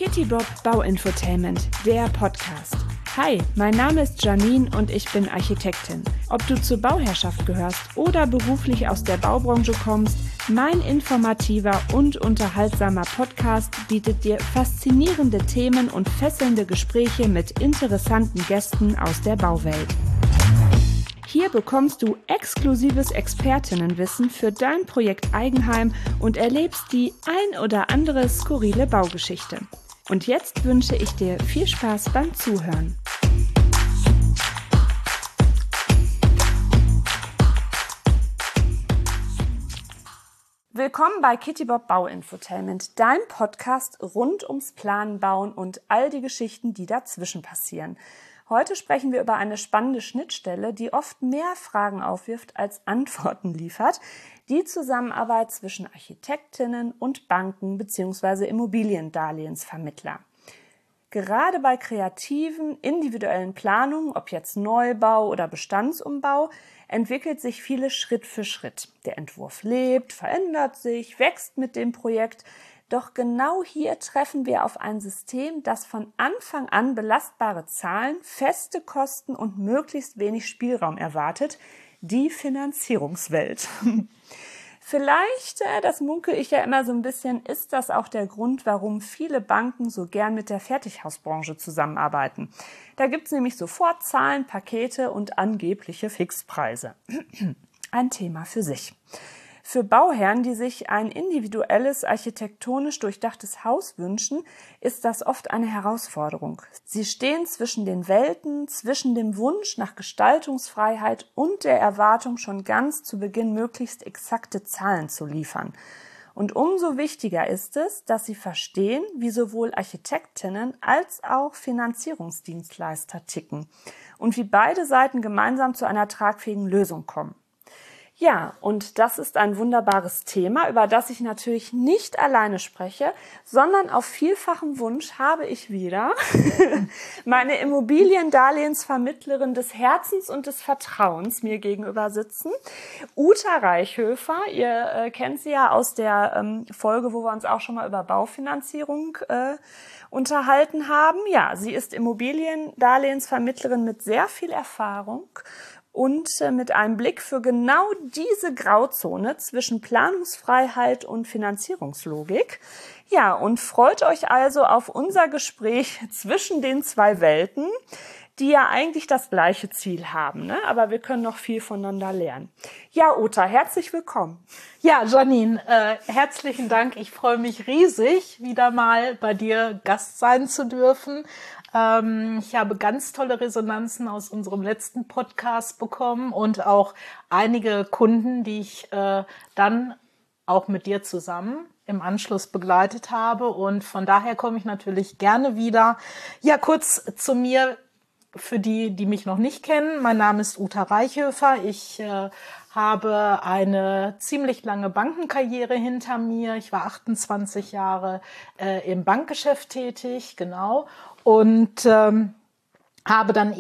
Kitty Bob Bauinfotainment, der Podcast. Hi, mein Name ist Janine und ich bin Architektin. Ob du zur Bauherrschaft gehörst oder beruflich aus der Baubranche kommst, mein informativer und unterhaltsamer Podcast bietet dir faszinierende Themen und fesselnde Gespräche mit interessanten Gästen aus der Bauwelt. Hier bekommst du exklusives Expertinnenwissen für dein Projekt Eigenheim und erlebst die ein oder andere skurrile Baugeschichte. Und jetzt wünsche ich dir viel Spaß beim Zuhören. Willkommen bei Kitty Bob Bauinfotainment, dein Podcast rund ums Planen, Bauen und all die Geschichten, die dazwischen passieren. Heute sprechen wir über eine spannende Schnittstelle, die oft mehr Fragen aufwirft als Antworten liefert. Die Zusammenarbeit zwischen Architektinnen und Banken bzw. Immobiliendarlehensvermittler. Gerade bei kreativen, individuellen Planungen, ob jetzt Neubau oder Bestandsumbau, entwickelt sich vieles Schritt für Schritt. Der Entwurf lebt, verändert sich, wächst mit dem Projekt. Doch genau hier treffen wir auf ein System, das von Anfang an belastbare Zahlen, feste Kosten und möglichst wenig Spielraum erwartet, die Finanzierungswelt. Vielleicht, das munkel ich ja immer so ein bisschen, ist das auch der Grund, warum viele Banken so gern mit der Fertighausbranche zusammenarbeiten. Da gibt's nämlich sofort Zahlen, Pakete und angebliche Fixpreise. Ein Thema für sich. Für Bauherren, die sich ein individuelles, architektonisch durchdachtes Haus wünschen, ist das oft eine Herausforderung. Sie stehen zwischen den Welten, zwischen dem Wunsch nach Gestaltungsfreiheit und der Erwartung, schon ganz zu Beginn möglichst exakte Zahlen zu liefern. Und umso wichtiger ist es, dass sie verstehen, wie sowohl Architektinnen als auch Finanzierungsdienstleister ticken und wie beide Seiten gemeinsam zu einer tragfähigen Lösung kommen. Ja, und das ist ein wunderbares Thema, über das ich natürlich nicht alleine spreche, sondern auf vielfachen Wunsch habe ich wieder meine Immobiliendarlehensvermittlerin des Herzens und des Vertrauens mir gegenüber sitzen. Uta Reichhöfer, ihr kennt sie ja aus der Folge, wo wir uns auch schon mal über Baufinanzierung unterhalten haben. Ja, sie ist Immobiliendarlehensvermittlerin mit sehr viel Erfahrung und mit einem Blick für genau diese Grauzone zwischen Planungsfreiheit und Finanzierungslogik. Ja, und freut euch also auf unser Gespräch zwischen den zwei Welten, die ja eigentlich das gleiche Ziel haben, ne? Aber wir können noch viel voneinander lernen. Ja, Uta, herzlich willkommen. Ja, Janine, herzlichen Dank. Ich freue mich riesig, wieder mal bei dir Gast sein zu dürfen. Ich habe ganz tolle Resonanzen aus unserem letzten Podcast bekommen und auch einige Kunden, die ich dann auch mit dir zusammen im Anschluss begleitet habe. Und von daher komme ich natürlich gerne wieder. Ja, kurz zu mir, für die, die mich noch nicht kennen. Mein Name ist Uta Reichhöfer. Ich habe eine ziemlich lange Bankenkarriere hinter mir. Ich war 28 Jahre im Bankgeschäft tätig, genau. Und habe dann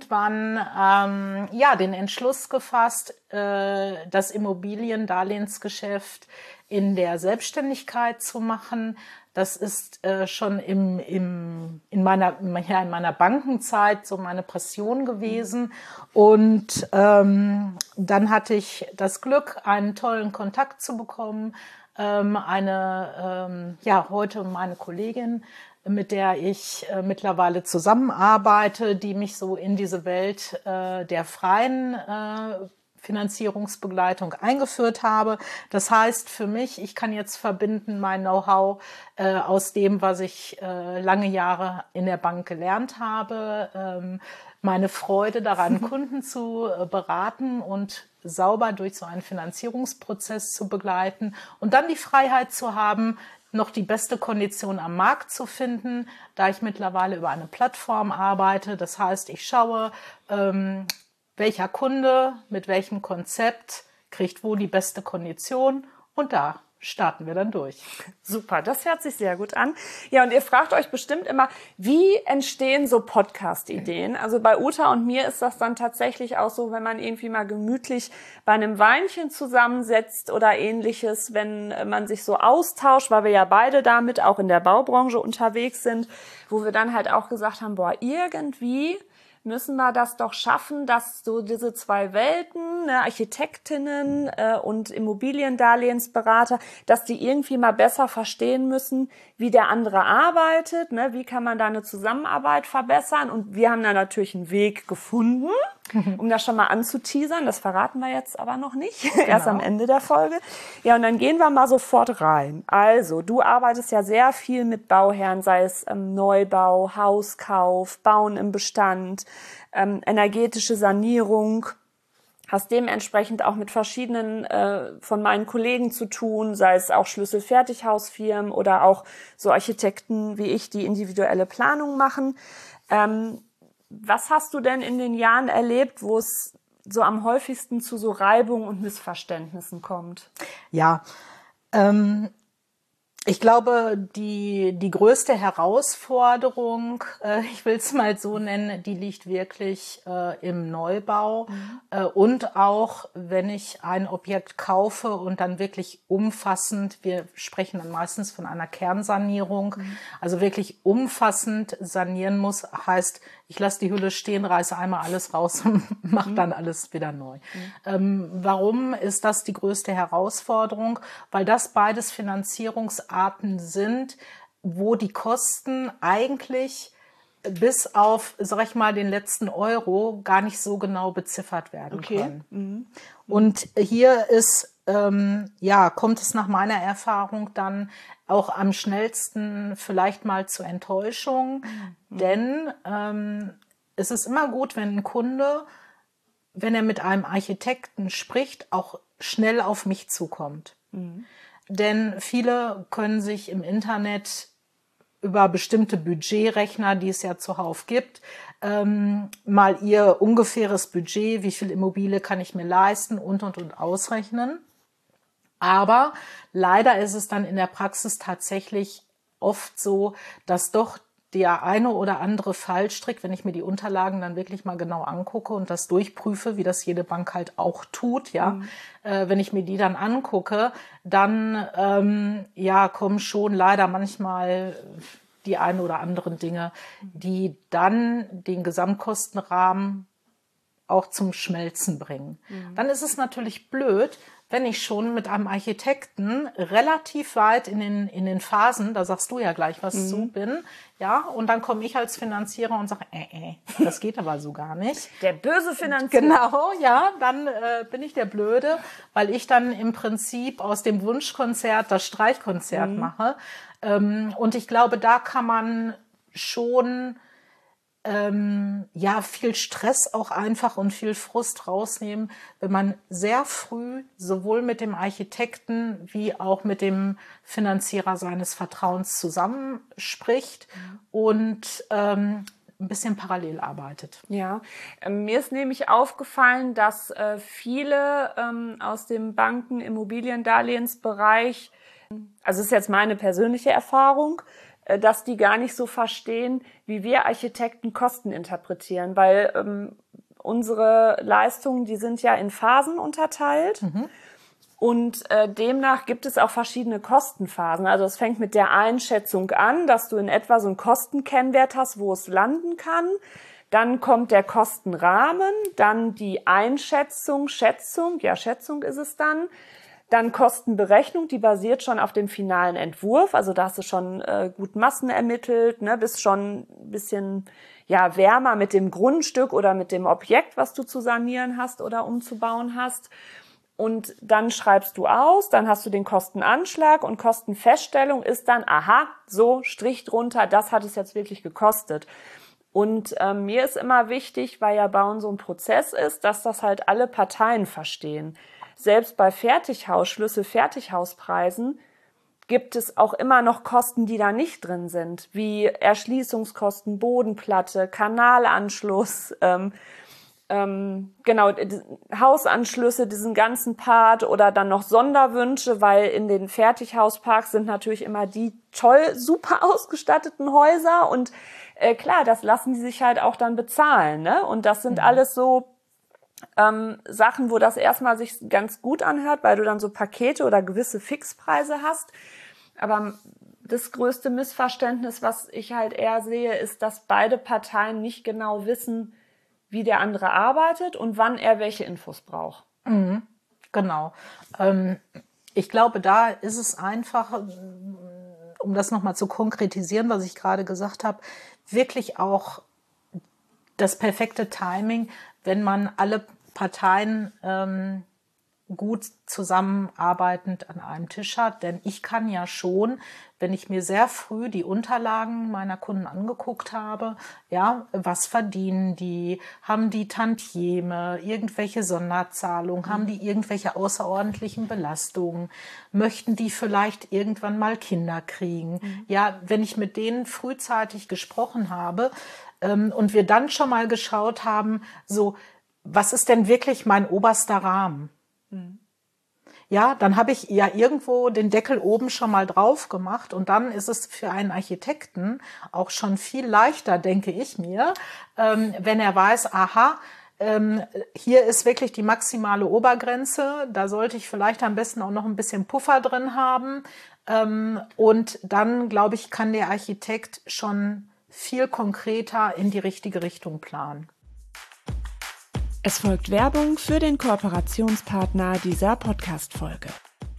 irgendwann den Entschluss gefasst, das Immobiliendarlehensgeschäft in der Selbstständigkeit zu machen. Das ist schon in meiner Bankenzeit so meine Passion gewesen. Und dann hatte ich das Glück, einen tollen Kontakt zu bekommen. Heute meine Kollegin, mit der ich mittlerweile zusammenarbeite, die mich so in diese Welt der freien Finanzierungsbegleitung eingeführt habe. Das heißt für mich, ich kann jetzt verbinden mein Know-how aus dem, was ich lange Jahre in der Bank gelernt habe, meine Freude daran, Kunden zu beraten und sauber durch so einen Finanzierungsprozess zu begleiten und dann die Freiheit zu haben, noch die beste Kondition am Markt zu finden, da ich mittlerweile über eine Plattform arbeite. Das heißt, ich schaue, welcher Kunde mit welchem Konzept kriegt wo die beste Kondition und da starten wir dann durch. Super, das hört sich sehr gut an. Ja, und ihr fragt euch bestimmt immer, wie entstehen so Podcast-Ideen? Also bei Uta und mir ist das dann tatsächlich auch so, wenn man irgendwie mal gemütlich bei einem Weinchen zusammensetzt oder ähnliches, wenn man sich so austauscht, weil wir ja beide damit auch in der Baubranche unterwegs sind, wo wir dann halt auch gesagt haben, boah, irgendwie müssen wir das doch schaffen, dass so diese zwei Welten, ne, Architektinnen und Immobiliendarlehensberater, dass die irgendwie mal besser verstehen müssen, wie der andere arbeitet, ne, wie kann man da eine Zusammenarbeit verbessern. Und wir haben da natürlich einen Weg gefunden, um das schon mal anzuteasern. Das verraten wir jetzt aber noch nicht, erst am Ende der Folge. Ja, und dann gehen wir mal sofort rein. Also, du arbeitest ja sehr viel mit Bauherren, sei es Neubau, Hauskauf, Bauen im Bestand, energetische Sanierung, hast dementsprechend auch mit verschiedenen von meinen Kollegen zu tun, sei es auch Schlüsselfertighausfirmen oder auch so Architekten wie ich, die individuelle Planung machen. Was hast du denn in den Jahren erlebt, wo es so am häufigsten zu so Reibung und Missverständnissen kommt? Ja, ich glaube, die größte Herausforderung, ich will es mal so nennen, die liegt wirklich im Neubau und auch, wenn ich ein Objekt kaufe und dann wirklich umfassend, wir sprechen dann meistens von einer Kernsanierung, also wirklich umfassend sanieren muss, heißt, ich lasse die Hülle stehen, reiße einmal alles raus und mache dann alles wieder neu. Warum ist das die größte Herausforderung? Weil das beides Finanzierungsarten sind, wo die Kosten eigentlich bis auf, sag ich mal, den letzten Euro gar nicht so genau beziffert werden können. Und hier ist, kommt es nach meiner Erfahrung dann auch am schnellsten vielleicht mal zur Enttäuschung, denn es ist immer gut, wenn ein Kunde, wenn er mit einem Architekten spricht, auch schnell auf mich zukommt. Denn viele können sich im Internet über bestimmte Budgetrechner, die es ja zuhauf gibt, mal ihr ungefähres Budget, wie viel Immobilie kann ich mir leisten und ausrechnen. Aber leider ist es dann in der Praxis tatsächlich oft so, dass doch der eine oder andere Fallstrick, wenn ich mir die Unterlagen dann wirklich mal genau angucke und das durchprüfe, wie das jede Bank halt auch tut, wenn ich mir die dann angucke, dann kommen schon leider manchmal die ein oder anderen Dinge, die dann den Gesamtkostenrahmen auch zum Schmelzen bringen. Dann ist es natürlich blöd, wenn ich schon mit einem Architekten relativ weit in den Phasen, da sagst du ja gleich was zu, bin, ja, und dann komme ich als Finanzierer und sage, das geht aber so gar nicht. Der böse Finanzierer. Genau, ja, dann bin ich der Blöde, weil ich dann im Prinzip aus dem Wunschkonzert das Streichkonzert mache. Und ich glaube, da kann man schon viel Stress auch einfach und viel Frust rausnehmen, wenn man sehr früh sowohl mit dem Architekten wie auch mit dem Finanzierer seines Vertrauens zusammenspricht und ein bisschen parallel arbeitet. Ja, mir ist nämlich aufgefallen, dass viele aus dem Banken-Immobiliendarlehensbereich, also das ist jetzt meine persönliche Erfahrung, dass die gar nicht so verstehen, wie wir Architekten Kosten interpretieren, weil unsere Leistungen, die sind ja in Phasen unterteilt und demnach gibt es auch verschiedene Kostenphasen. Also es fängt mit der Einschätzung an, dass du in etwa so einen Kostenkennwert hast, wo es landen kann. Dann kommt der Kostenrahmen, dann die Einschätzung, Schätzung ist es dann. Dann Kostenberechnung, die basiert schon auf dem finalen Entwurf. Also da hast du schon gut Massen ermittelt, ne, bist schon ein bisschen wärmer mit dem Grundstück oder mit dem Objekt, was du zu sanieren hast oder umzubauen hast. Und dann schreibst du aus, dann hast du den Kostenanschlag und Kostenfeststellung ist dann, so Strich drunter, das hat es jetzt wirklich gekostet. Und mir ist immer wichtig, weil ja Bauen so ein Prozess ist, dass das halt alle Parteien verstehen. Selbst bei Schlüsselfertighauspreisen gibt es auch immer noch Kosten, die da nicht drin sind, wie Erschließungskosten, Bodenplatte, Kanalanschluss, genau, Hausanschlüsse, diesen ganzen Part oder dann noch Sonderwünsche, weil in den Fertighausparks sind natürlich immer die toll, super ausgestatteten Häuser und klar, das lassen die sich halt auch dann bezahlen, ne? Und das sind alles so Sachen, wo das erstmal sich ganz gut anhört, weil du dann so Pakete oder gewisse Fixpreise hast. Aber das größte Missverständnis, was ich halt eher sehe, ist, dass beide Parteien nicht genau wissen, wie der andere arbeitet und wann er welche Infos braucht. Genau. Ich glaube, da ist es einfach, um das nochmal zu konkretisieren, was ich gerade gesagt habe, wirklich auch das perfekte Timing, wenn man alle Parteien gut zusammenarbeitend an einem Tisch hat. Denn ich kann ja schon, wenn ich mir sehr früh die Unterlagen meiner Kunden angeguckt habe, ja, was verdienen die, haben die Tantieme, irgendwelche Sonderzahlungen, haben die irgendwelche außerordentlichen Belastungen, möchten die vielleicht irgendwann mal Kinder kriegen. Ja, wenn ich mit denen frühzeitig gesprochen habe und wir dann schon mal geschaut haben, so, was ist denn wirklich mein oberster Rahmen? Ja, dann habe ich ja irgendwo den Deckel oben schon mal drauf gemacht und dann ist es für einen Architekten auch schon viel leichter, denke ich mir, wenn er weiß, aha, hier ist wirklich die maximale Obergrenze, da sollte ich vielleicht am besten auch noch ein bisschen Puffer drin haben und dann, glaube ich, kann der Architekt schon viel konkreter in die richtige Richtung planen. Es folgt Werbung für den Kooperationspartner dieser Podcast-Folge.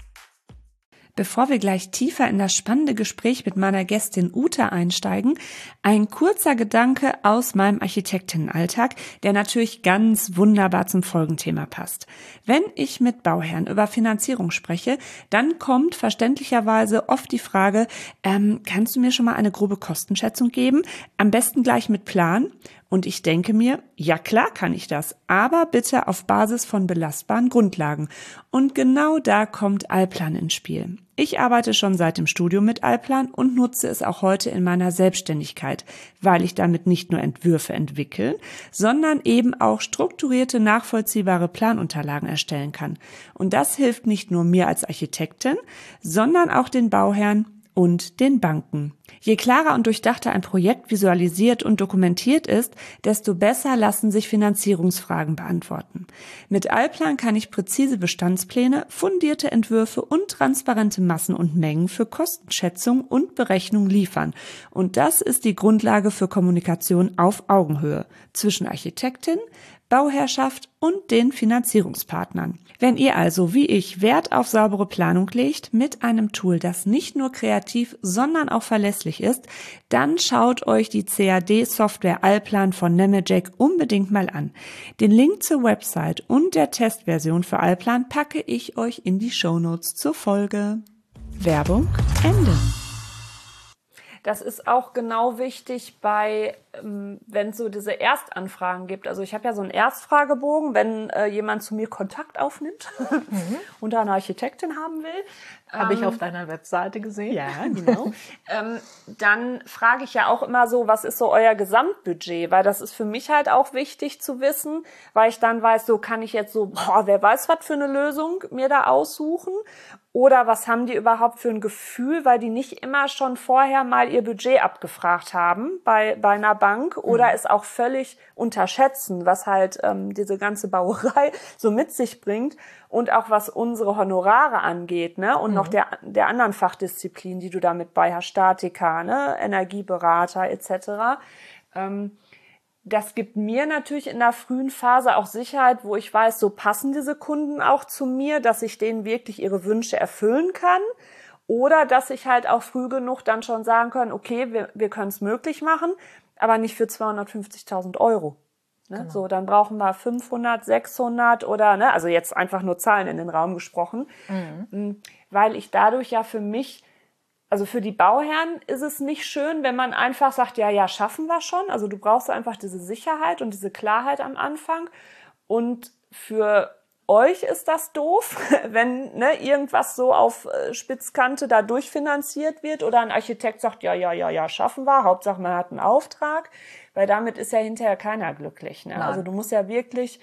Bevor wir gleich tiefer in das spannende Gespräch mit meiner Gästin Ute einsteigen, ein kurzer Gedanke aus meinem Architektinnenalltag, der natürlich ganz wunderbar zum Folgenthema passt. Wenn ich mit Bauherren über Finanzierung spreche, dann kommt verständlicherweise oft die Frage, kannst du mir schon mal eine grobe Kostenschätzung geben? Am besten gleich mit Plan. Und ich denke mir, ja klar kann ich das, aber bitte auf Basis von belastbaren Grundlagen. Und genau da kommt Allplan ins Spiel. Ich arbeite schon seit dem Studium mit Allplan und nutze es auch heute in meiner Selbstständigkeit, weil ich damit nicht nur Entwürfe entwickeln, sondern eben auch strukturierte, nachvollziehbare Planunterlagen erstellen kann. Und das hilft nicht nur mir als Architektin, sondern auch den Bauherren und den Banken. Je klarer und durchdachter ein Projekt visualisiert und dokumentiert ist, desto besser lassen sich Finanzierungsfragen beantworten. Mit Allplan kann ich präzise Bestandspläne, fundierte Entwürfe und transparente Massen und Mengen für Kostenschätzung und Berechnung liefern. Und das ist die Grundlage für Kommunikation auf Augenhöhe zwischen Architektin, Bauherrschaft und den Finanzierungspartnern. Wenn ihr also, wie ich, Wert auf saubere Planung legt mit einem Tool, das nicht nur kreativ, sondern auch verlässlich ist, dann schaut euch die CAD-Software Allplan von Nemetschek unbedingt mal an. Den Link zur Website und der Testversion für Allplan packe ich euch in die Shownotes zur Folge. Werbung Ende. Das ist auch genau wichtig wenn es so diese Erstanfragen gibt. Also ich habe ja so einen Erstfragebogen, wenn jemand zu mir Kontakt aufnimmt und da eine Architektin haben will. Habe ich auf deiner Webseite gesehen. Ja, genau. Dann frage ich ja auch immer so, was ist so euer Gesamtbudget? Weil das ist für mich halt auch wichtig zu wissen, weil ich dann weiß, so kann ich jetzt so, wer weiß was für eine Lösung mir da aussuchen? Oder was haben die überhaupt für ein Gefühl, weil die nicht immer schon vorher mal ihr Budget abgefragt haben bei einer Bank oder es auch völlig unterschätzen, was halt diese ganze Bauerei so mit sich bringt und auch was unsere Honorare angeht, ne? Und noch der anderen Fachdisziplin, die du damit bei hast, Statiker, ne? Energieberater etc. Das gibt mir natürlich in der frühen Phase auch Sicherheit, wo ich weiß, so passen diese Kunden auch zu mir, dass ich denen wirklich ihre Wünsche erfüllen kann. Oder dass ich halt auch früh genug dann schon sagen kann, okay, wir können es möglich machen, aber nicht für 250.000 Euro. Ne? Genau. So, dann brauchen wir 500, 600 oder, ne, also jetzt einfach nur Zahlen in den Raum gesprochen. Weil ich dadurch ja für mich, also für die Bauherren ist es nicht schön, wenn man einfach sagt, ja, schaffen wir schon. Also du brauchst einfach diese Sicherheit und diese Klarheit am Anfang. Und für euch ist das doof, wenn irgendwas so auf Spitzkante da durchfinanziert wird oder ein Architekt sagt, ja, schaffen wir, Hauptsache man hat einen Auftrag, weil damit ist ja hinterher keiner glücklich. Ne? Also du musst ja wirklich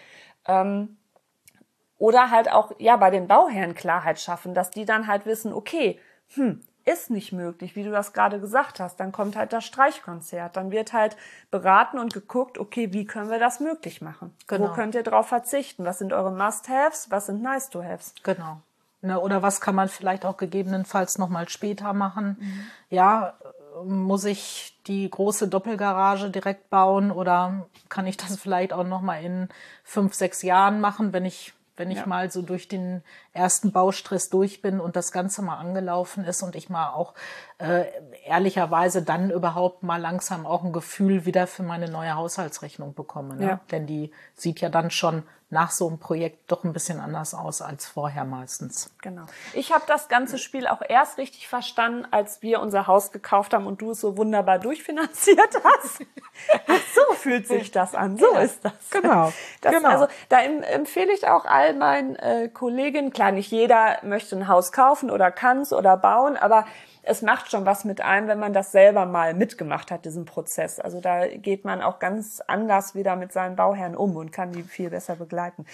oder halt auch bei den Bauherren Klarheit schaffen, dass die dann halt wissen, okay, ist nicht möglich, wie du das gerade gesagt hast. Dann kommt halt das Streichkonzert. Dann wird halt beraten und geguckt, okay, wie können wir das möglich machen? Genau. Wo könnt ihr drauf verzichten? Was sind eure Must-Haves? Was sind Nice-to-Haves? Genau. Ne, oder was kann man vielleicht auch gegebenenfalls noch mal später machen? Ja, muss ich die große Doppelgarage direkt bauen oder kann ich das vielleicht auch noch mal in 5, 6 Jahren machen, wenn ich mal so durch den ersten Baustress durch bin und das Ganze mal angelaufen ist und ich mal auch ehrlicherweise dann überhaupt mal langsam auch ein Gefühl wieder für meine neue Haushaltsrechnung bekomme. Ne? Ja. Denn die sieht ja dann schon nach so einem Projekt doch ein bisschen anders aus als vorher meistens. Genau. Ich habe das ganze Spiel auch erst richtig verstanden, als wir unser Haus gekauft haben und du es so wunderbar durchfinanziert hast. So fühlt sich das an. So ist das. Genau. Also da empfehle ich auch all meinen Kolleginnen, klar, nicht jeder möchte ein Haus kaufen oder kann es oder bauen, aber es macht schon was mit einem, wenn man das selber mal mitgemacht hat, diesen Prozess. Also da geht man auch ganz anders wieder mit seinen Bauherren um und kann die viel besser begleiten.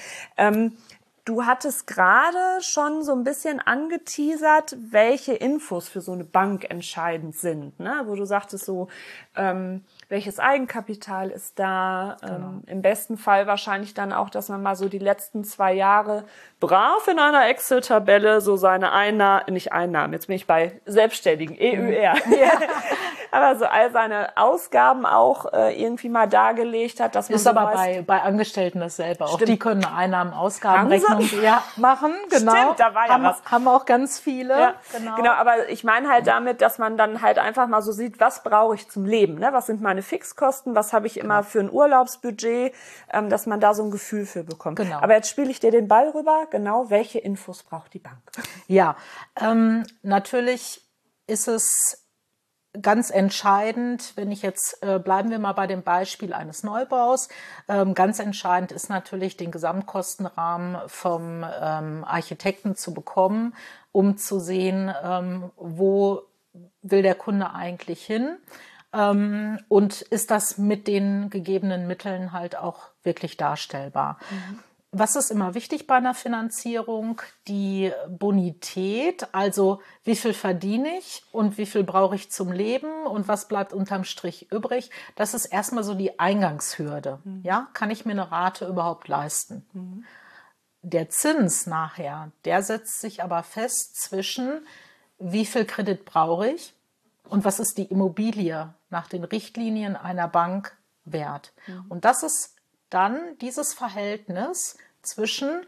Du hattest gerade schon so ein bisschen angeteasert, welche Infos für so eine Bank entscheidend sind, ne? Wo du sagtest so, welches Eigenkapital ist da? Im besten Fall wahrscheinlich dann auch, dass man mal so die letzten 2 Jahre brav in einer Excel-Tabelle so seine Einnahmen, jetzt bin ich bei Selbstständigen, EUR, ja. Aber so all seine Ausgaben auch irgendwie mal dargelegt hat. Dass man ist so aber weiß, bei Angestellten dasselbe. Auch Stimmt. die können eine Einnahmen-Ausgabenrechnung machen. Genau. Stimmt, da war ja was. Haben auch ganz viele. Ja, genau, aber ich meine halt damit, dass man dann halt einfach mal so sieht, was brauche ich zum Leben, ne? Was sind meine Fixkosten, was habe ich immer für ein Urlaubsbudget, dass man da so ein Gefühl für bekommt. Genau. Aber jetzt spiele ich dir den Ball rüber, genau, welche Infos braucht die Bank? Ja, natürlich ist es ganz entscheidend, wenn ich jetzt, bleiben wir mal bei dem Beispiel eines Neubaus, ganz entscheidend ist natürlich, den Gesamtkostenrahmen vom Architekten zu bekommen, um zu sehen, wo will der Kunde eigentlich hin und ist das mit den gegebenen Mitteln halt auch wirklich darstellbar. Was ist immer wichtig bei einer Finanzierung? Die Bonität, also wie viel verdiene ich und wie viel brauche ich zum Leben und was bleibt unterm Strich übrig? Das ist erstmal so die Eingangshürde. Ja, kann ich mir eine Rate überhaupt leisten? Der Zins nachher, der setzt sich aber fest zwischen wie viel Kredit brauche ich und was ist die Immobilie nach den Richtlinien einer Bank wert? Und das ist dann dieses Verhältnis zwischen,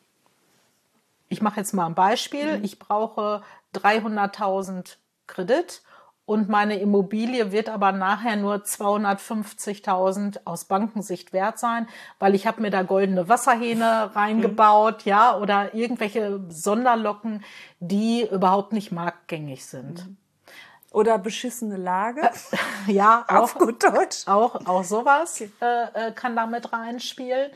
ich mache jetzt mal ein Beispiel, ich brauche 300.000 Kredit und meine Immobilie wird aber nachher nur 250.000 aus Bankensicht wert sein, weil ich habe mir da goldene Wasserhähne reingebaut, ja, oder irgendwelche Sonderlocken, die überhaupt nicht marktgängig sind. Oder beschissene Lage. Ja, auf gut Deutsch. Auch sowas kann da mit reinspielen.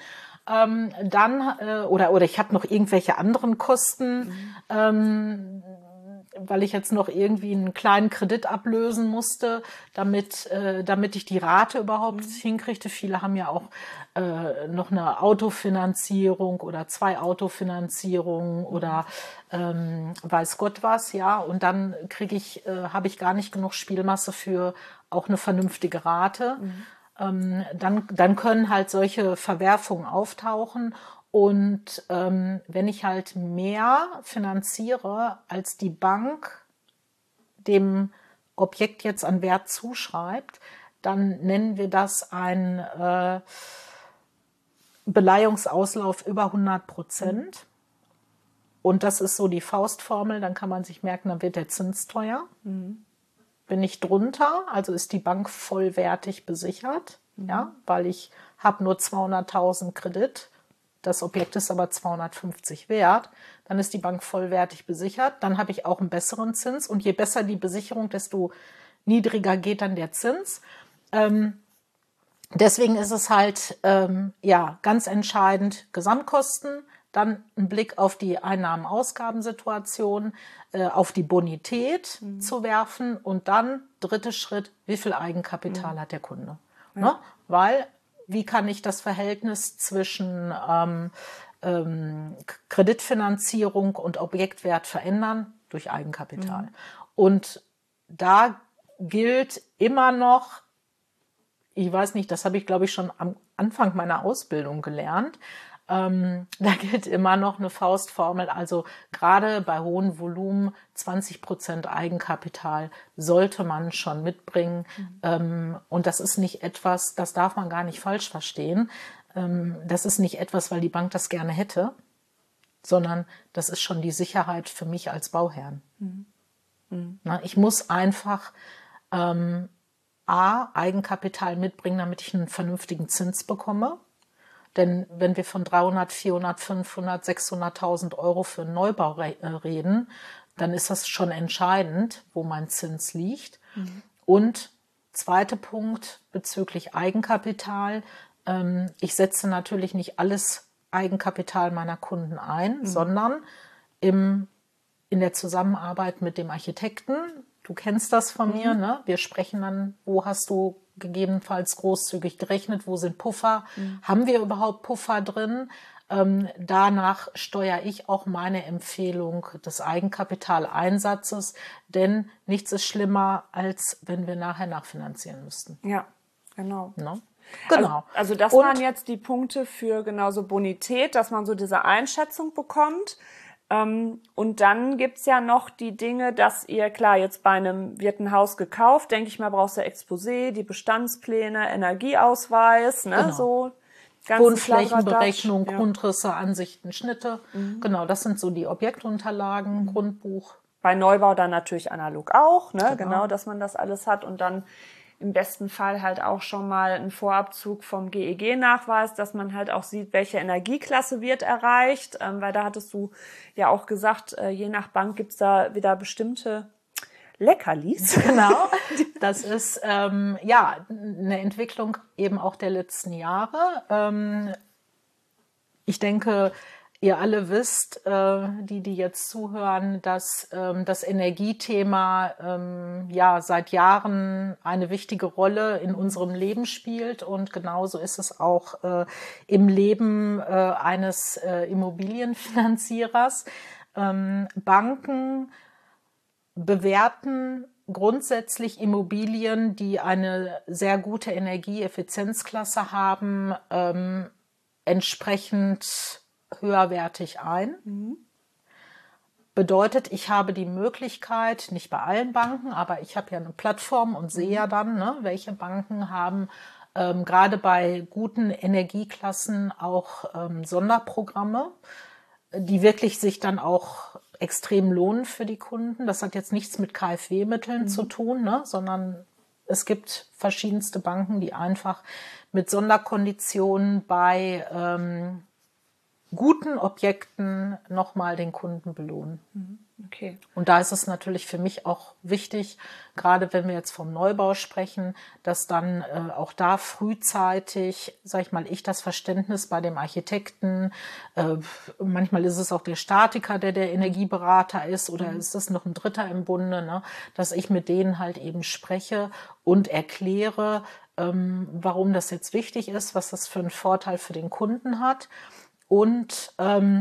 Oder ich habe noch irgendwelche anderen Kosten, weil ich jetzt noch irgendwie einen kleinen Kredit ablösen musste, damit ich die Rate überhaupt hinkriegte. Viele haben ja auch noch eine Autofinanzierung oder 2 Autofinanzierungen oder weiß Gott was, ja. Und dann habe ich gar nicht genug Spielmasse für auch eine vernünftige Rate. Dann können halt solche Verwerfungen auftauchen. Und wenn ich halt mehr finanziere, als die Bank dem Objekt jetzt an Wert zuschreibt, dann nennen wir das ein Beleihungsauslauf über 100%. Und das ist so die Faustformel, dann kann man sich merken, dann wird der Zins teuer. Bin ich drunter, also ist die Bank vollwertig besichert, ja, weil ich habe nur 200.000 Kredit. Das Objekt ist aber 250 wert, dann ist die Bank vollwertig besichert, dann habe ich auch einen besseren Zins und je besser die Besicherung, desto niedriger geht dann der Zins. Deswegen ist es halt ganz entscheidend Gesamtkosten, dann einen Blick auf die Einnahmen-Ausgabensituation, auf die Bonität zu werfen und dann dritter Schritt, wie viel Eigenkapital hat der Kunde? Ja. Ne? Weil, wie kann ich das Verhältnis zwischen Kreditfinanzierung und Objektwert verändern? Durch Eigenkapital. Und da gilt immer noch, ich weiß nicht, das habe ich, glaube ich, schon am Anfang meiner Ausbildung gelernt, da gilt immer noch eine Faustformel, also gerade bei hohen Volumen 20% Eigenkapital sollte man schon mitbringen. Und das ist nicht etwas, das darf man gar nicht falsch verstehen. Das ist nicht etwas, weil die Bank das gerne hätte, sondern das ist schon die Sicherheit für mich als Bauherrn. Na, ich muss einfach Eigenkapital mitbringen, damit ich einen vernünftigen Zins bekomme. Denn wenn wir von 300, 400, 500, 600.000 Euro für einen Neubau reden, dann ist das schon entscheidend, wo mein Zins liegt. Und zweiter Punkt bezüglich Eigenkapital. Ich setze natürlich nicht alles Eigenkapital meiner Kunden ein, sondern in der Zusammenarbeit mit dem Architekten. Du kennst das von mir, ne? Wir sprechen dann, wo hast du gegebenenfalls großzügig gerechnet, wo sind Puffer, haben wir überhaupt Puffer drin? Danach steuere ich auch meine Empfehlung des Eigenkapitaleinsatzes, denn nichts ist schlimmer, als wenn wir nachher nachfinanzieren müssten. Ja, genau. Ne? Genau. Also das waren jetzt die Punkte für genauso Bonität, dass man so diese Einschätzung bekommt. Und dann gibt's ja noch die Dinge, dass ihr, klar, jetzt wird ein Haus gekauft, denke ich mal, brauchst du Exposé, die Bestandspläne, Energieausweis, ne, Genau. So. Wohnflächenberechnung, Grundrisse, Ansichten, Schnitte. Genau, das sind so die Objektunterlagen, Grundbuch. Bei Neubau dann natürlich analog auch, ne, genau, dass man das alles hat und dann im besten Fall halt auch schon mal einen Vorabzug vom GEG-Nachweis, dass man halt auch sieht, welche Energieklasse wird erreicht, weil da hattest du ja auch gesagt, je nach Bank gibt's da wieder bestimmte Leckerlis. Genau, das ist eine Entwicklung eben auch der letzten Jahre. Ich denke, ihr alle wisst, die jetzt zuhören, dass das Energiethema seit Jahren eine wichtige Rolle in unserem Leben spielt und genauso ist es auch im Leben eines Immobilienfinanzierers. Banken bewerten grundsätzlich Immobilien, die eine sehr gute Energieeffizienzklasse haben, entsprechend höherwertig ein. Bedeutet, ich habe die Möglichkeit, nicht bei allen Banken, aber ich habe ja eine Plattform und sehe ja dann, ne, welche Banken haben gerade bei guten Energieklassen auch Sonderprogramme, die wirklich sich dann auch extrem lohnen für die Kunden. Das hat jetzt nichts mit KfW-Mitteln zu tun, ne, sondern es gibt verschiedenste Banken, die einfach mit Sonderkonditionen bei guten Objekten nochmal den Kunden belohnen. Okay. Und da ist es natürlich für mich auch wichtig, gerade wenn wir jetzt vom Neubau sprechen, dass dann auch da frühzeitig, sag ich mal, ich das Verständnis bei dem Architekten, manchmal ist es auch der Statiker, der Energieberater ist oder ist es noch ein Dritter im Bunde, ne, dass ich mit denen halt eben spreche und erkläre, warum das jetzt wichtig ist, was das für einen Vorteil für den Kunden hat. Und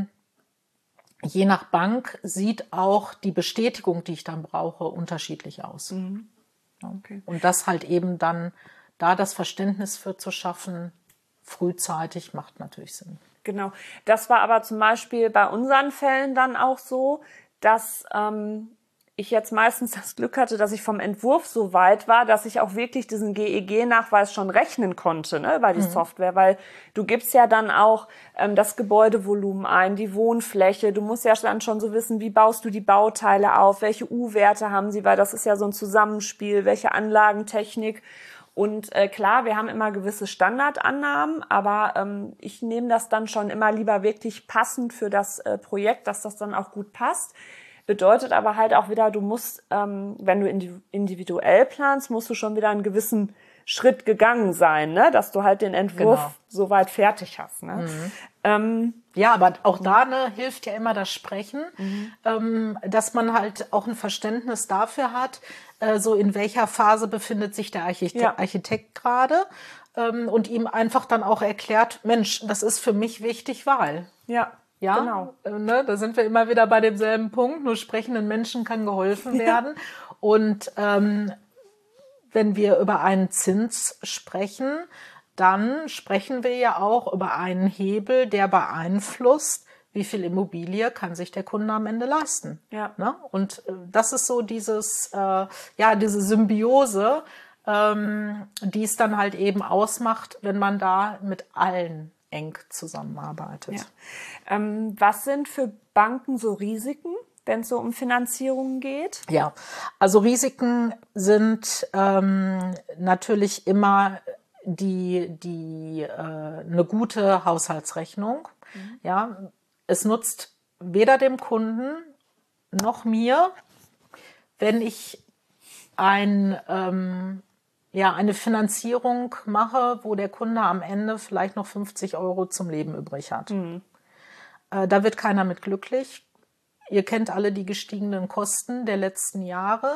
je nach Bank sieht auch die Bestätigung, die ich dann brauche, unterschiedlich aus. Okay. Und das halt eben dann, da das Verständnis für zu schaffen, frühzeitig macht natürlich Sinn. Genau. Das war aber zum Beispiel bei unseren Fällen dann auch so, dass ich jetzt meistens das Glück hatte, dass ich vom Entwurf so weit war, dass ich auch wirklich diesen GEG-Nachweis schon rechnen konnte, ne, über die Software, weil du gibst ja dann auch das Gebäudevolumen ein, die Wohnfläche, du musst ja dann schon so wissen, wie baust du die Bauteile auf, welche U-Werte haben sie, weil das ist ja so ein Zusammenspiel, welche Anlagentechnik. Und klar, wir haben immer gewisse Standardannahmen, aber ich nehme das dann schon immer lieber wirklich passend für das Projekt, dass das dann auch gut passt. Bedeutet aber halt auch wieder, du musst, wenn du individuell planst, musst du schon wieder einen gewissen Schritt gegangen sein, ne? Dass du halt den Entwurf soweit fertig hast. Ne? Ja, aber auch da hilft ja immer das Sprechen, dass man halt auch ein Verständnis dafür hat, so in welcher Phase befindet sich der Architekt gerade, und ihm einfach dann auch erklärt, Mensch, das ist für mich wichtig, weil. Ja, genau. Da sind wir immer wieder bei demselben Punkt, nur sprechenden Menschen kann geholfen werden. Und wenn wir über einen Zins sprechen, dann sprechen wir ja auch über einen Hebel, der beeinflusst, wie viel Immobilie kann sich der Kunde am Ende leisten. Ja. Ne? Und das ist so diese Symbiose, die es dann halt eben ausmacht, wenn man da mit allen eng zusammenarbeitet. Ja. Was sind für Banken so Risiken, wenn es so um Finanzierungen geht? Ja, also Risiken sind natürlich immer eine gute Haushaltsrechnung. Ja, es nutzt weder dem Kunden noch mir, wenn ich eine Finanzierung mache, wo der Kunde am Ende vielleicht noch 50 € zum Leben übrig hat. Da wird keiner mit glücklich. Ihr kennt alle die gestiegenen Kosten der letzten Jahre.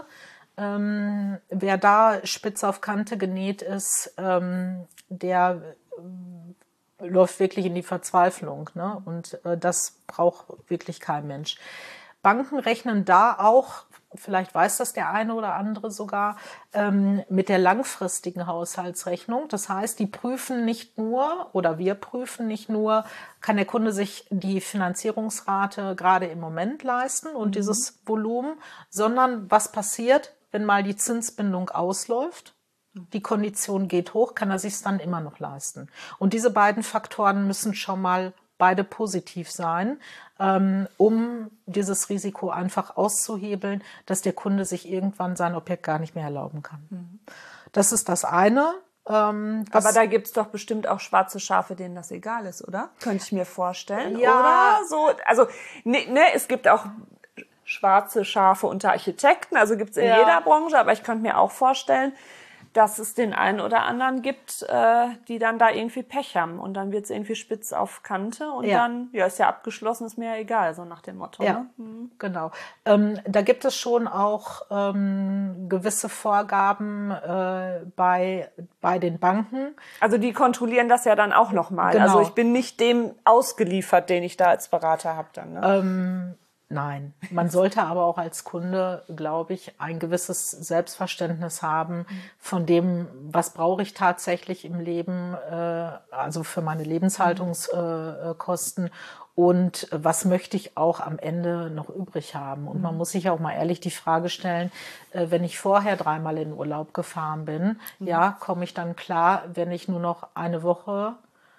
Wer da spitz auf Kante genäht ist, der läuft wirklich in die Verzweiflung. Ne? Und das braucht wirklich kein Mensch. Banken rechnen da auch, vielleicht weiß das der eine oder andere sogar, mit der langfristigen Haushaltsrechnung. Das heißt, die prüfen nicht nur, oder wir prüfen nicht nur, kann der Kunde sich die Finanzierungsrate gerade im Moment leisten und dieses Volumen, sondern was passiert, wenn mal die Zinsbindung ausläuft, die Kondition geht hoch, kann er sich es dann immer noch leisten. Und diese beiden Faktoren müssen schon mal beide positiv sein, um dieses Risiko einfach auszuhebeln, dass der Kunde sich irgendwann sein Objekt gar nicht mehr erlauben kann. Das ist das eine. Aber da gibt's doch bestimmt auch schwarze Schafe, denen das egal ist, oder? Könnte ich mir vorstellen. Ja. Oder so. Also, es gibt auch schwarze Schafe unter Architekten, also gibt's in jeder Branche, aber ich könnte mir auch vorstellen, dass es den einen oder anderen gibt, die dann da irgendwie Pech haben und dann wird's irgendwie spitz auf Kante und dann, ist ja abgeschlossen, ist mir ja egal, so nach dem Motto. Ja, ne? Genau. Da gibt es schon auch gewisse Vorgaben bei den Banken. Also die kontrollieren das ja dann auch nochmal. Genau. Also ich bin nicht dem ausgeliefert, den ich da als Berater habe dann. Ne? Nein, man sollte aber auch als Kunde, glaube ich, ein gewisses Selbstverständnis haben von dem, was brauche ich tatsächlich im Leben, also für meine Lebenshaltungskosten und was möchte ich auch am Ende noch übrig haben. Und man muss sich auch mal ehrlich die Frage stellen, wenn ich vorher 3-mal in Urlaub gefahren bin, komme ich dann klar, wenn ich nur noch eine Woche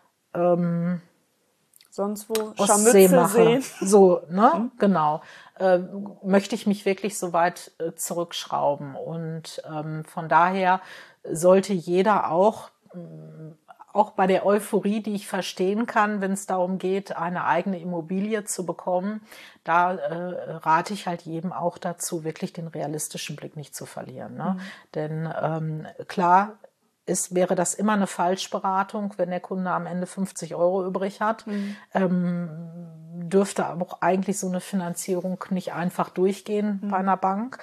sonst wo Ostsee Scharmützel mache. sehen. So, ne? Genau. Möchte ich mich wirklich so weit zurückschrauben. Und von daher sollte jeder auch bei der Euphorie, die ich verstehen kann, wenn es darum geht, eine eigene Immobilie zu bekommen, da rate ich halt jedem auch dazu, wirklich den realistischen Blick nicht zu verlieren. Ne? Denn klar, wäre das immer eine Falschberatung, wenn der Kunde am Ende 50 € übrig hat. Dürfte aber auch eigentlich so eine Finanzierung nicht einfach durchgehen bei einer Bank.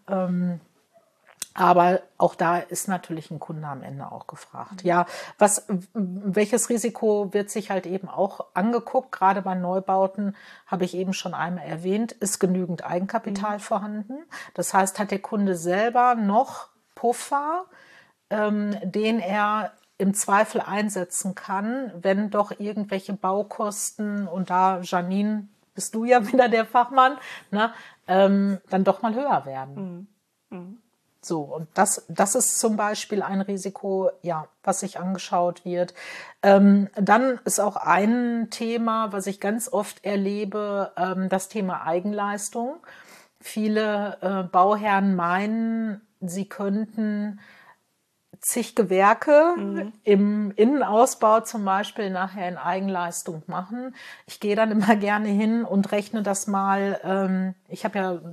Aber auch da ist natürlich ein Kunde am Ende auch gefragt. Ja, welches Risiko wird sich halt eben auch angeguckt? Gerade bei Neubauten habe ich eben schon einmal erwähnt, ist genügend Eigenkapital vorhanden. Das heißt, hat der Kunde selber noch Puffer, den er im Zweifel einsetzen kann, wenn doch irgendwelche Baukosten, und da, Janine, bist du ja wieder der Fachmann, ne, dann doch mal höher werden. So, und das ist zum Beispiel ein Risiko, was sich angeschaut wird. Dann ist auch ein Thema, was ich ganz oft erlebe, das Thema Eigenleistung. Viele Bauherren meinen, sie könnten zig Gewerke im Innenausbau zum Beispiel nachher in Eigenleistung machen. Ich gehe dann immer gerne hin und rechne das mal. Ich habe ja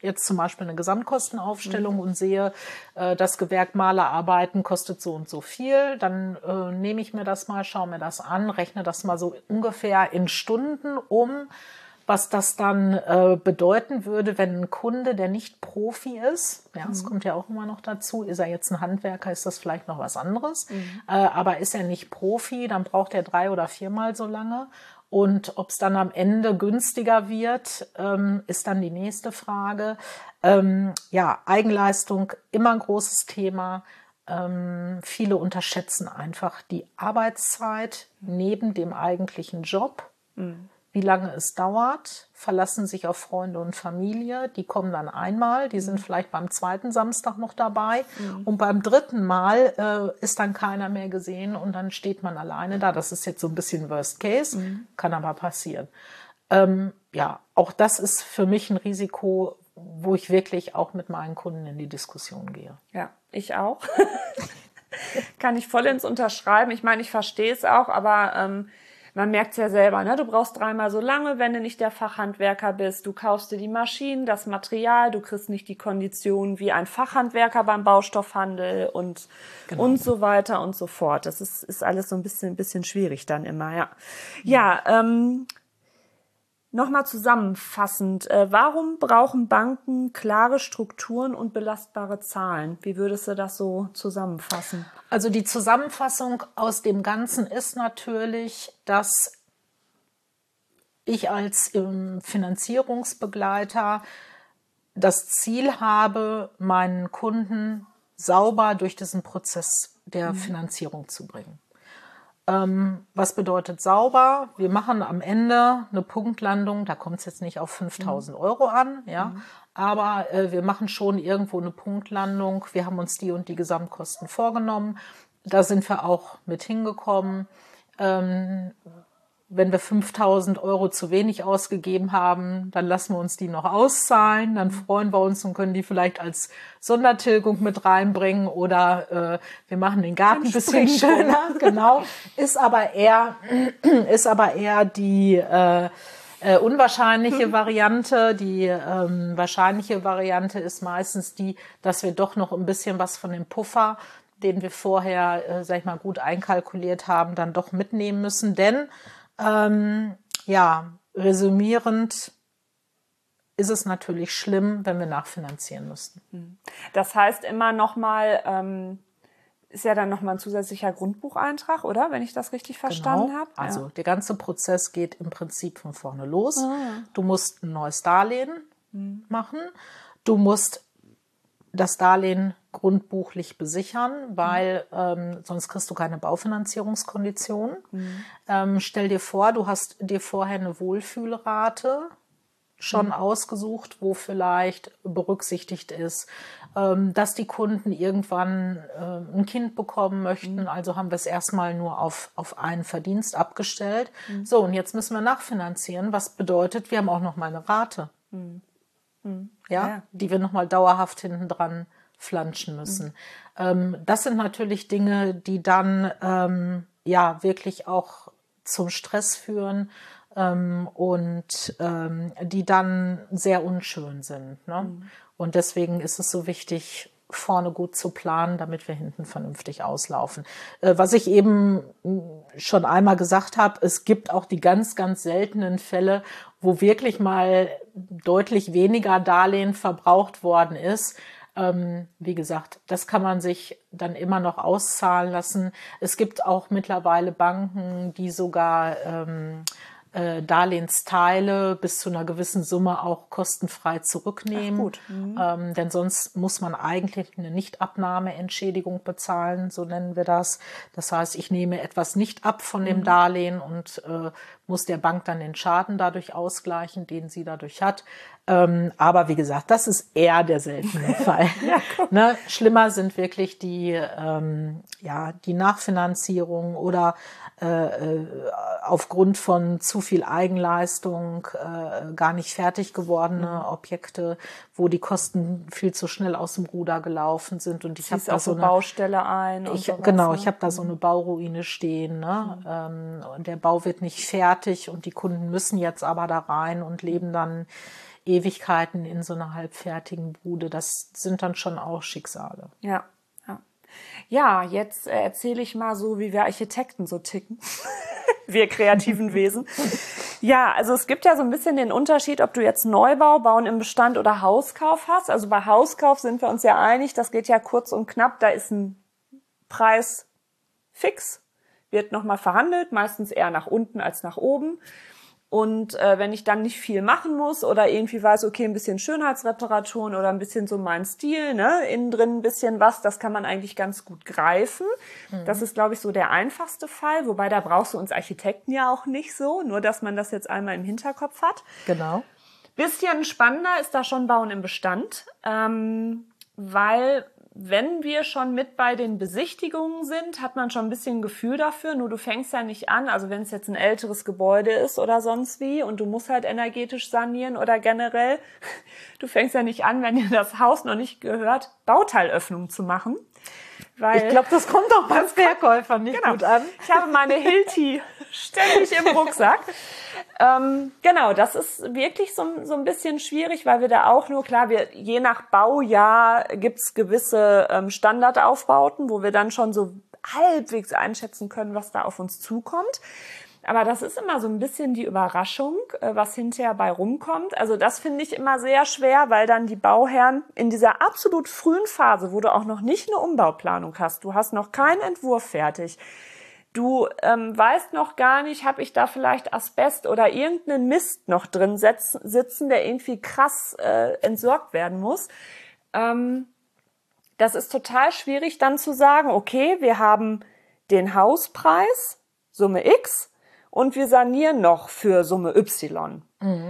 jetzt zum Beispiel eine Gesamtkostenaufstellung und sehe, das Gewerk Malerarbeiten kostet so und so viel, dann nehme ich mir das mal, schaue mir das an, rechne das mal so ungefähr in Stunden um, was das dann bedeuten würde, wenn ein Kunde, der nicht Profi ist, ja, das kommt ja auch immer noch dazu, ist er jetzt ein Handwerker, ist das vielleicht noch was anderes, aber ist er nicht Profi, dann braucht er 3- oder 4-mal so lange. Und ob es dann am Ende günstiger wird, ist dann die nächste Frage. Ja, Eigenleistung, immer ein großes Thema. Viele unterschätzen einfach die Arbeitszeit neben dem eigentlichen Job. Wie lange es dauert, verlassen sich auf Freunde und Familie. Die kommen dann einmal, die sind vielleicht beim 2. Samstag noch dabei. Und beim 3. Mal ist dann keiner mehr gesehen und dann steht man alleine da. Das ist jetzt so ein bisschen Worst Case, kann aber passieren. Ja, auch das ist für mich ein Risiko, wo ich wirklich auch mit meinen Kunden in die Diskussion gehe. Ja, ich auch. Kann ich vollends unterschreiben. Ich meine, ich verstehe es auch, aber man merkt es ja selber, ne? Du brauchst 3-mal so lange, wenn du nicht der Fachhandwerker bist. Du kaufst dir die Maschinen, das Material, du kriegst nicht die Konditionen wie ein Fachhandwerker beim Baustoffhandel und so weiter und so fort. Das ist alles so ein bisschen schwierig dann immer, ja. Ja, nochmal zusammenfassend. Warum brauchen Banken klare Strukturen und belastbare Zahlen? Wie würdest du das so zusammenfassen? Also die Zusammenfassung aus dem Ganzen ist natürlich, dass ich als Finanzierungsbegleiter das Ziel habe, meinen Kunden sauber durch diesen Prozess der Finanzierung zu bringen. Was bedeutet sauber? Wir machen am Ende eine Punktlandung, da kommt es jetzt nicht auf 5.000 Euro an, ja, aber wir machen schon irgendwo eine Punktlandung. Wir haben uns die und die Gesamtkosten vorgenommen. Da sind wir auch mit hingekommen. Wenn wir 5.000 Euro zu wenig ausgegeben haben, dann lassen wir uns die noch auszahlen. Dann freuen wir uns und können die vielleicht als Sondertilgung mit reinbringen oder wir machen den Garten ein bisschen schöner. Genau. Ist aber eher die unwahrscheinliche Variante. Die wahrscheinliche Variante ist meistens die, dass wir doch noch ein bisschen was von dem Puffer, den wir vorher, sag ich mal, gut einkalkuliert haben, dann doch mitnehmen müssen. Denn ja, resümierend ist es natürlich schlimm, wenn wir nachfinanzieren müssten. Das heißt immer nochmal, ist ja dann nochmal ein zusätzlicher Grundbucheintrag, oder? Wenn ich das richtig verstanden habe. Also der ganze Prozess geht im Prinzip von vorne los. Du musst ein neues Darlehen machen. Du musst das Darlehen grundbuchlich besichern, weil sonst kriegst du keine Baufinanzierungskonditionen. Stell dir vor, du hast dir vorher eine Wohlfühlrate schon ausgesucht, wo vielleicht berücksichtigt ist, dass die Kunden irgendwann ein Kind bekommen möchten. Also haben wir es erstmal nur auf einen Verdienst abgestellt. So, und jetzt müssen wir nachfinanzieren. Was bedeutet, wir haben auch noch mal eine Rate. Ja, die wir nochmal dauerhaft hinten dran flanschen müssen. Das sind natürlich Dinge, die dann ja wirklich auch zum Stress führen und die dann sehr unschön sind. Ne? Und deswegen ist es so wichtig, vorne gut zu planen, damit wir hinten vernünftig auslaufen. Was ich eben schon einmal gesagt habe, es gibt auch die ganz, ganz seltenen Fälle, wo wirklich mal deutlich weniger Darlehen verbraucht worden ist. Wie gesagt, das kann man sich dann immer noch auszahlen lassen. Es gibt auch mittlerweile Banken, die sogar Darlehensteile bis zu einer gewissen Summe auch kostenfrei zurücknehmen. Ach, gut. Denn sonst muss man eigentlich eine Nichtabnahmeentschädigung bezahlen, so nennen wir das. Das heißt, ich nehme etwas nicht ab von dem Darlehen und muss der Bank dann den Schaden dadurch ausgleichen, den sie dadurch hat. Aber wie gesagt, das ist eher der seltene Fall. Ne? Schlimmer sind wirklich die Nachfinanzierung oder aufgrund von zu viel Eigenleistung gar nicht fertig gewordene Objekte, wo die Kosten viel zu schnell aus dem Ruder gelaufen sind. Und ich habe da so eine Baustelle ein. Ich habe da so eine Bauruine stehen. Ne? Und der Bau wird nicht fertig und die Kunden müssen jetzt aber da rein und leben dann Ewigkeiten in so einer halbfertigen Bude. Das sind dann schon auch Schicksale. Ja, ja. Ja, jetzt erzähle ich mal so, wie wir Architekten so ticken. Wir kreativen Wesen. Ja, also es gibt ja so ein bisschen den Unterschied, ob du jetzt Neubau, Bauen im Bestand oder Hauskauf hast. Also bei Hauskauf sind wir uns ja einig, das geht ja kurz und knapp, da ist ein Preis fix, wird nochmal verhandelt, meistens eher nach unten als nach oben. Und wenn ich dann nicht viel machen muss oder irgendwie weiß, okay, ein bisschen Schönheitsreparaturen oder ein bisschen so mein Stil, ne, innen drin ein bisschen was, das kann man eigentlich ganz gut greifen. Das ist, glaube ich, so der einfachste Fall, wobei da brauchst du uns Architekten ja auch nicht so, nur dass man das jetzt einmal im Hinterkopf hat. Genau. Bisschen spannender ist da schon Bauen im Bestand, weil wenn wir schon mit bei den Besichtigungen sind, hat man schon ein bisschen Gefühl dafür, nur du fängst ja nicht an, also wenn es jetzt ein älteres Gebäude ist oder sonst wie und du musst halt energetisch sanieren oder generell, du fängst ja nicht an, wenn dir das Haus noch nicht gehört, Bauteilöffnung zu machen. Weil Ich glaube, das kommt auch beim Verkäufer nicht gut an. Ich habe meine Hilti ständig im Rucksack. Genau, das ist wirklich so ein bisschen schwierig, weil wir da auch nur, klar, je nach Baujahr gibt's gewisse Standardaufbauten, wo wir dann schon so halbwegs einschätzen können, was da auf uns zukommt. Aber das ist immer so ein bisschen die Überraschung, was hinterher bei rumkommt. Also das finde ich immer sehr schwer, weil dann die Bauherren in dieser absolut frühen Phase, wo du auch noch nicht eine Umbauplanung hast, du hast noch keinen Entwurf fertig, du weißt noch gar nicht, habe ich da vielleicht Asbest oder irgendeinen Mist noch drin sitzen, der irgendwie krass entsorgt werden muss. Das ist total schwierig dann zu sagen, okay, wir haben den Hauspreis, Summe X, und wir sanieren noch für Summe Y.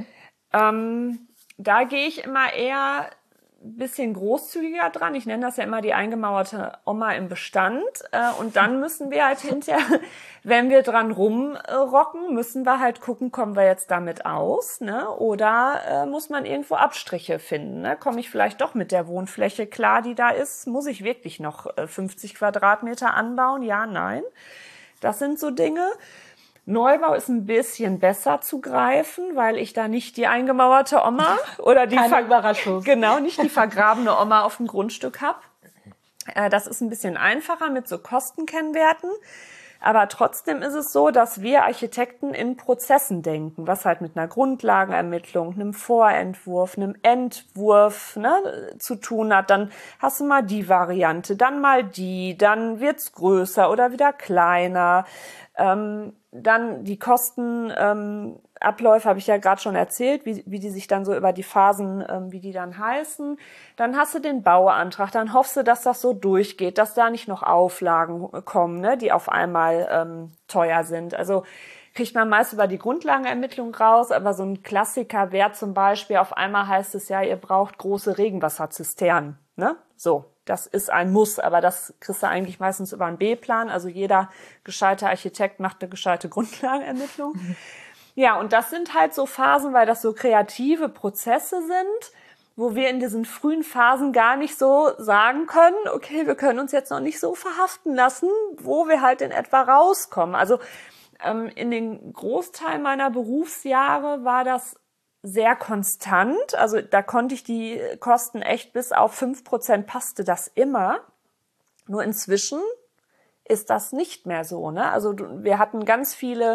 Da gehe ich immer eher ein bisschen großzügiger dran. Ich nenne das ja immer die eingemauerte Oma im Bestand. Und dann müssen wir halt hinterher, wenn wir dran rumrocken, müssen wir halt gucken, kommen wir jetzt damit aus, ne? Oder muss man irgendwo Abstriche finden, ne? Komme ich vielleicht doch mit der Wohnfläche klar, die da ist? Muss ich wirklich noch 50 Quadratmeter anbauen? Ja, nein. Das sind so Dinge. Neubau ist ein bisschen besser zu greifen, weil ich da nicht die eingemauerte Oma oder die Überraschung. Genau, nicht die vergrabene Oma auf dem Grundstück habe. Das ist ein bisschen einfacher mit so Kostenkennwerten. Aber trotzdem ist es so, dass wir Architekten in Prozessen denken, was halt mit einer Grundlagenermittlung, einem Vorentwurf, einem Entwurf, ne, zu tun hat. Dann hast du mal die Variante, dann mal die, dann wird's größer oder wieder kleiner. Dann die Kostenabläufe habe ich ja gerade schon erzählt, wie die sich dann so über die Phasen, wie die dann heißen. Dann hast du den Bauantrag, dann hoffst du, dass das so durchgeht, dass da nicht noch Auflagen kommen, ne, die auf einmal teuer sind. Also kriegt man meist über die Grundlagenermittlung raus, aber so ein Klassiker wäre zum Beispiel, auf einmal heißt es ja, ihr braucht große Regenwasserzisternen, ne? So. Das ist ein Muss, aber das kriegst du eigentlich meistens über einen B-Plan. Also jeder gescheite Architekt macht eine gescheite Grundlagenermittlung. Ja, und das sind halt so Phasen, weil das so kreative Prozesse sind, wo wir in diesen frühen Phasen gar nicht so sagen können, okay, wir können uns jetzt noch nicht so verhaften lassen, wo wir halt in etwa rauskommen. Also in den Großteil meiner Berufsjahre war das sehr konstant, also da konnte ich die Kosten echt bis auf 5% passte das immer. Nur inzwischen ist das nicht mehr so, ne? Also wir hatten ganz viele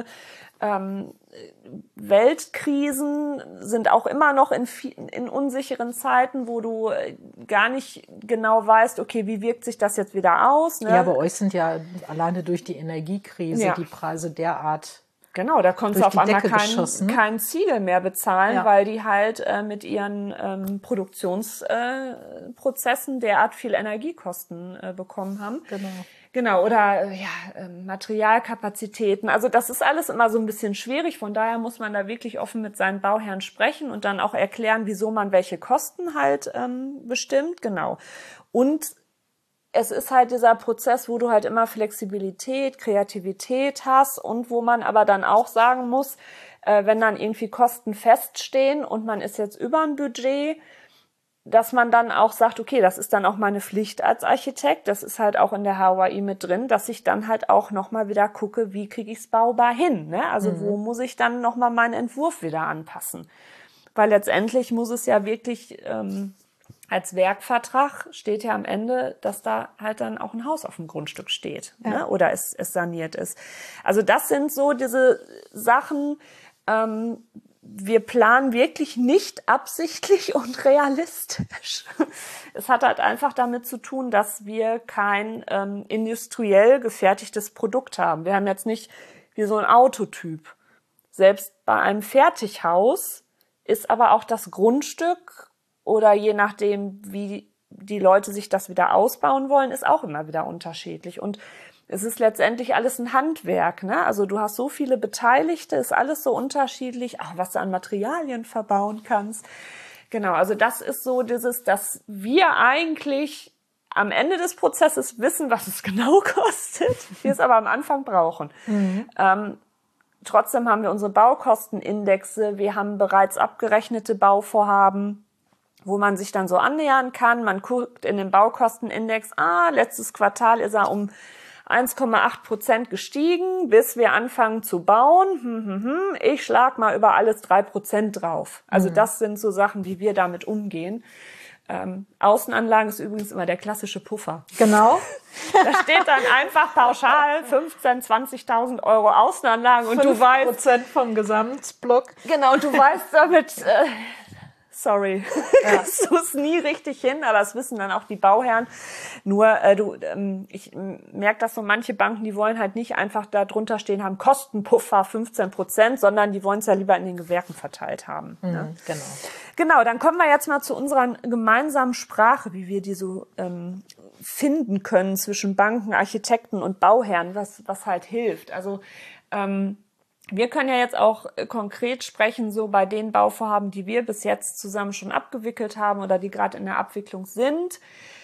Weltkrisen, sind auch immer noch in unsicheren Zeiten, wo du gar nicht genau weißt, okay, wie wirkt sich das jetzt wieder aus, ne? Ja, bei euch sind ja alleine durch die Energiekrise die Preise derart. Genau, da konntest du auf einmal kein Ziegel mehr bezahlen, weil die halt mit ihren Produktionsprozessen derart viel Energiekosten bekommen haben. Genau, oder Materialkapazitäten. Also das ist alles immer so ein bisschen schwierig. Von daher muss man da wirklich offen mit seinen Bauherren sprechen und dann auch erklären, wieso man welche Kosten halt bestimmt. Genau. Und es ist halt dieser Prozess, wo du halt immer Flexibilität, Kreativität hast und wo man aber dann auch sagen muss, wenn dann irgendwie Kosten feststehen und man ist jetzt über ein Budget, dass man dann auch sagt, okay, das ist dann auch meine Pflicht als Architekt, das ist halt auch in der HOAI mit drin, dass ich dann halt auch nochmal wieder gucke, wie kriege ich es baubar hin, ne? Also wo muss ich dann nochmal meinen Entwurf wieder anpassen? weil letztendlich muss es ja wirklich als Werkvertrag steht ja am Ende, dass da halt dann auch ein Haus auf dem Grundstück steht, ne? Oder es saniert ist. Also das sind so diese Sachen, wir planen wirklich nicht absichtlich und realistisch. Es hat halt einfach damit zu tun, dass wir kein industriell gefertigtes Produkt haben. Wir haben jetzt nicht wie so ein Autotyp. Selbst bei einem Fertighaus ist aber auch das Grundstück oder je nachdem, wie die Leute sich das wieder ausbauen wollen, ist auch immer wieder unterschiedlich. Und es ist letztendlich alles ein Handwerk, ne? Also du hast so viele Beteiligte, ist alles so unterschiedlich, auch was du an Materialien verbauen kannst. Genau, also das ist so dieses, dass wir eigentlich am Ende des Prozesses wissen, was es genau kostet, wir es aber am Anfang brauchen. Trotzdem haben wir unsere Baukostenindexe, wir haben bereits abgerechnete Bauvorhaben, wo man sich dann so annähern kann. Man guckt in den Baukostenindex, letztes Quartal ist er um 1,8% gestiegen, bis wir anfangen zu bauen. Ich schlag mal über alles 3% drauf. Also das sind so Sachen, wie wir damit umgehen. Außenanlagen ist übrigens immer der klassische Puffer. Genau. Da steht dann einfach pauschal 15.000, 20.000 Euro Außenanlagen und du weißt 5% vom Gesamtblock. Genau, und du weißt damit, sorry, kriegst du es nie richtig hin, aber das wissen dann auch die Bauherren. Nur ich merke, dass so manche Banken, die wollen halt nicht einfach da drunter stehen haben, Kostenpuffer 15%, sondern die wollen es ja lieber in den Gewerken verteilt haben. Ne? Genau. Genau, dann kommen wir jetzt mal zu unserer gemeinsamen Sprache, wie wir die so finden können zwischen Banken, Architekten und Bauherren, was halt hilft. Also wir können ja jetzt auch konkret sprechen, so bei den Bauvorhaben, die wir bis jetzt zusammen schon abgewickelt haben oder die gerade in der Abwicklung sind.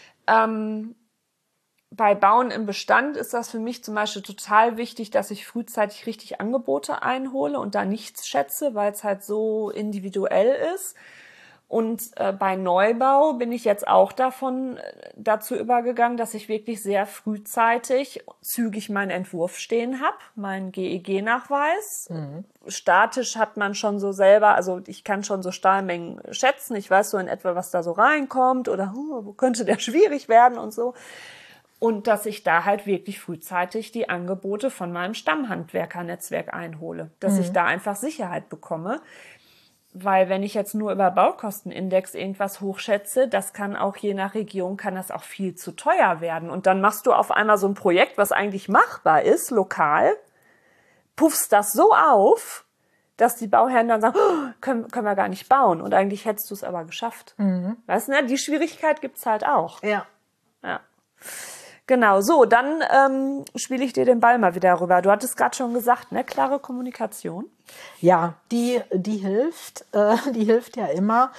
Bei Bauen im Bestand ist das für mich zum Beispiel total wichtig, dass ich frühzeitig richtig Angebote einhole und da nichts schätze, weil es halt so individuell ist. Und bei Neubau bin ich jetzt auch dazu übergegangen, dass ich wirklich sehr frühzeitig zügig meinen Entwurf stehen habe, meinen GEG-Nachweis. Statisch hat man schon so selber, also ich kann schon so Stahlmengen schätzen. Ich weiß so in etwa, was da so reinkommt oder wo könnte der schwierig werden und so. Und dass ich da halt wirklich frühzeitig die Angebote von meinem Stammhandwerkernetzwerk einhole. Dass ich da einfach Sicherheit bekomme. Weil wenn ich jetzt nur über Baukostenindex irgendwas hochschätze, das kann auch je nach Region, kann das auch viel zu teuer werden. Und dann machst du auf einmal so ein Projekt, was eigentlich machbar ist, lokal, puffst das so auf, dass die Bauherren dann sagen, können wir gar nicht bauen. Und eigentlich hättest du es aber geschafft. Weißt du, ne? Die Schwierigkeit gibt's halt auch. Ja. Genau, so, dann spiele ich dir den Ball mal wieder rüber. Du hattest gerade schon gesagt, ne, klare Kommunikation. Ja, die hilft. Die hilft ja immer.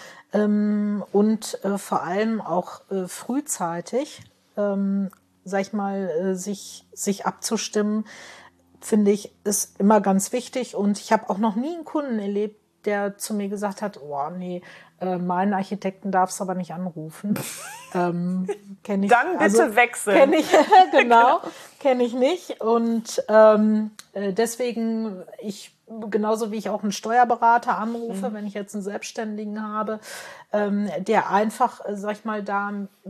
Und vor allem auch frühzeitig, sag ich mal, sich abzustimmen, finde ich, ist immer ganz wichtig. Und ich habe auch noch nie einen Kunden erlebt, der zu mir gesagt hat, oh nee, meinen Architekten darfst du aber nicht anrufen. Kenn ich, Dann bitte wechseln. Kenne ich, genau, kenne ich nicht. Und deswegen, genauso wie ich auch einen Steuerberater anrufe, wenn ich jetzt einen Selbstständigen habe, der einfach, sag ich mal, da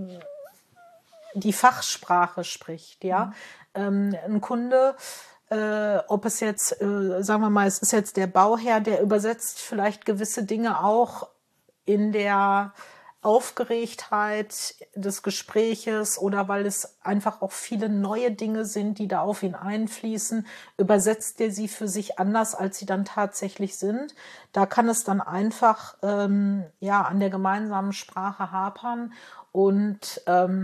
die Fachsprache spricht, ja. Ein Kunde, ob es jetzt, sagen wir mal, es ist jetzt der Bauherr, der übersetzt vielleicht gewisse Dinge auch in der Aufgeregtheit des Gespräches oder weil es einfach auch viele neue Dinge sind, die da auf ihn einfließen, übersetzt er sie für sich anders, als sie dann tatsächlich sind. Da kann es dann einfach an der gemeinsamen Sprache hapern und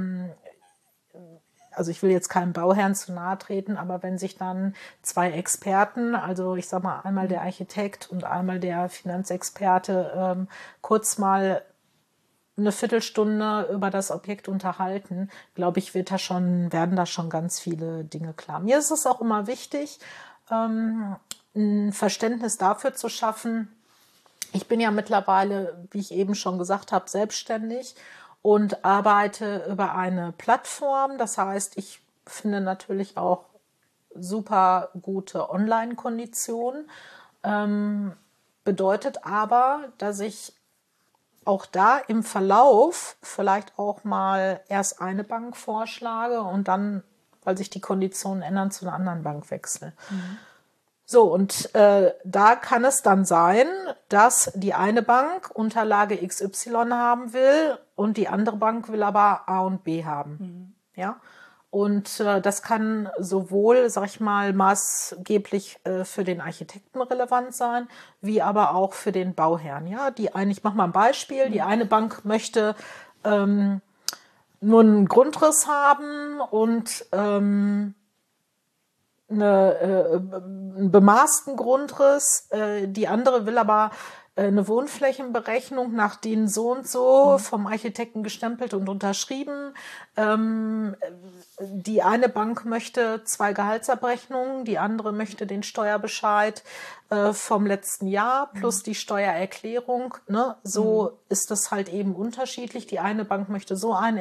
also ich will jetzt keinem Bauherrn zu nahe treten, aber wenn sich dann zwei Experten, also ich sag mal einmal der Architekt und einmal der Finanzexperte, kurz mal eine Viertelstunde über das Objekt unterhalten, glaube ich, werden da schon ganz viele Dinge klar. Mir ist es auch immer wichtig, ein Verständnis dafür zu schaffen. Ich bin ja mittlerweile, wie ich eben schon gesagt habe, selbstständig und arbeite über eine Plattform. Das heißt, ich finde natürlich auch super gute Online-Konditionen. bedeutet aber, dass ich auch da im Verlauf vielleicht auch mal erst eine Bank vorschlage und dann, weil sich die Konditionen ändern, zu einer anderen Bank wechsle. So, und da kann es dann sein, dass die eine Bank Unterlage XY haben will und die andere Bank will aber A und B haben. Ja. Und das kann sowohl, sag ich mal, maßgeblich für den Architekten relevant sein, wie aber auch für den Bauherrn. Ja, ich mache mal ein Beispiel. Die eine Bank möchte nur einen Grundriss haben und einen bemaßten Grundriss. Die andere will aber eine Wohnflächenberechnung nach DIN so und so vom Architekten gestempelt und unterschrieben. Die eine Bank möchte 2 Gehaltsabrechnungen, die andere möchte den Steuerbescheid vom letzten Jahr plus die Steuererklärung. Ne? So ist das halt eben unterschiedlich. Die eine Bank möchte so einen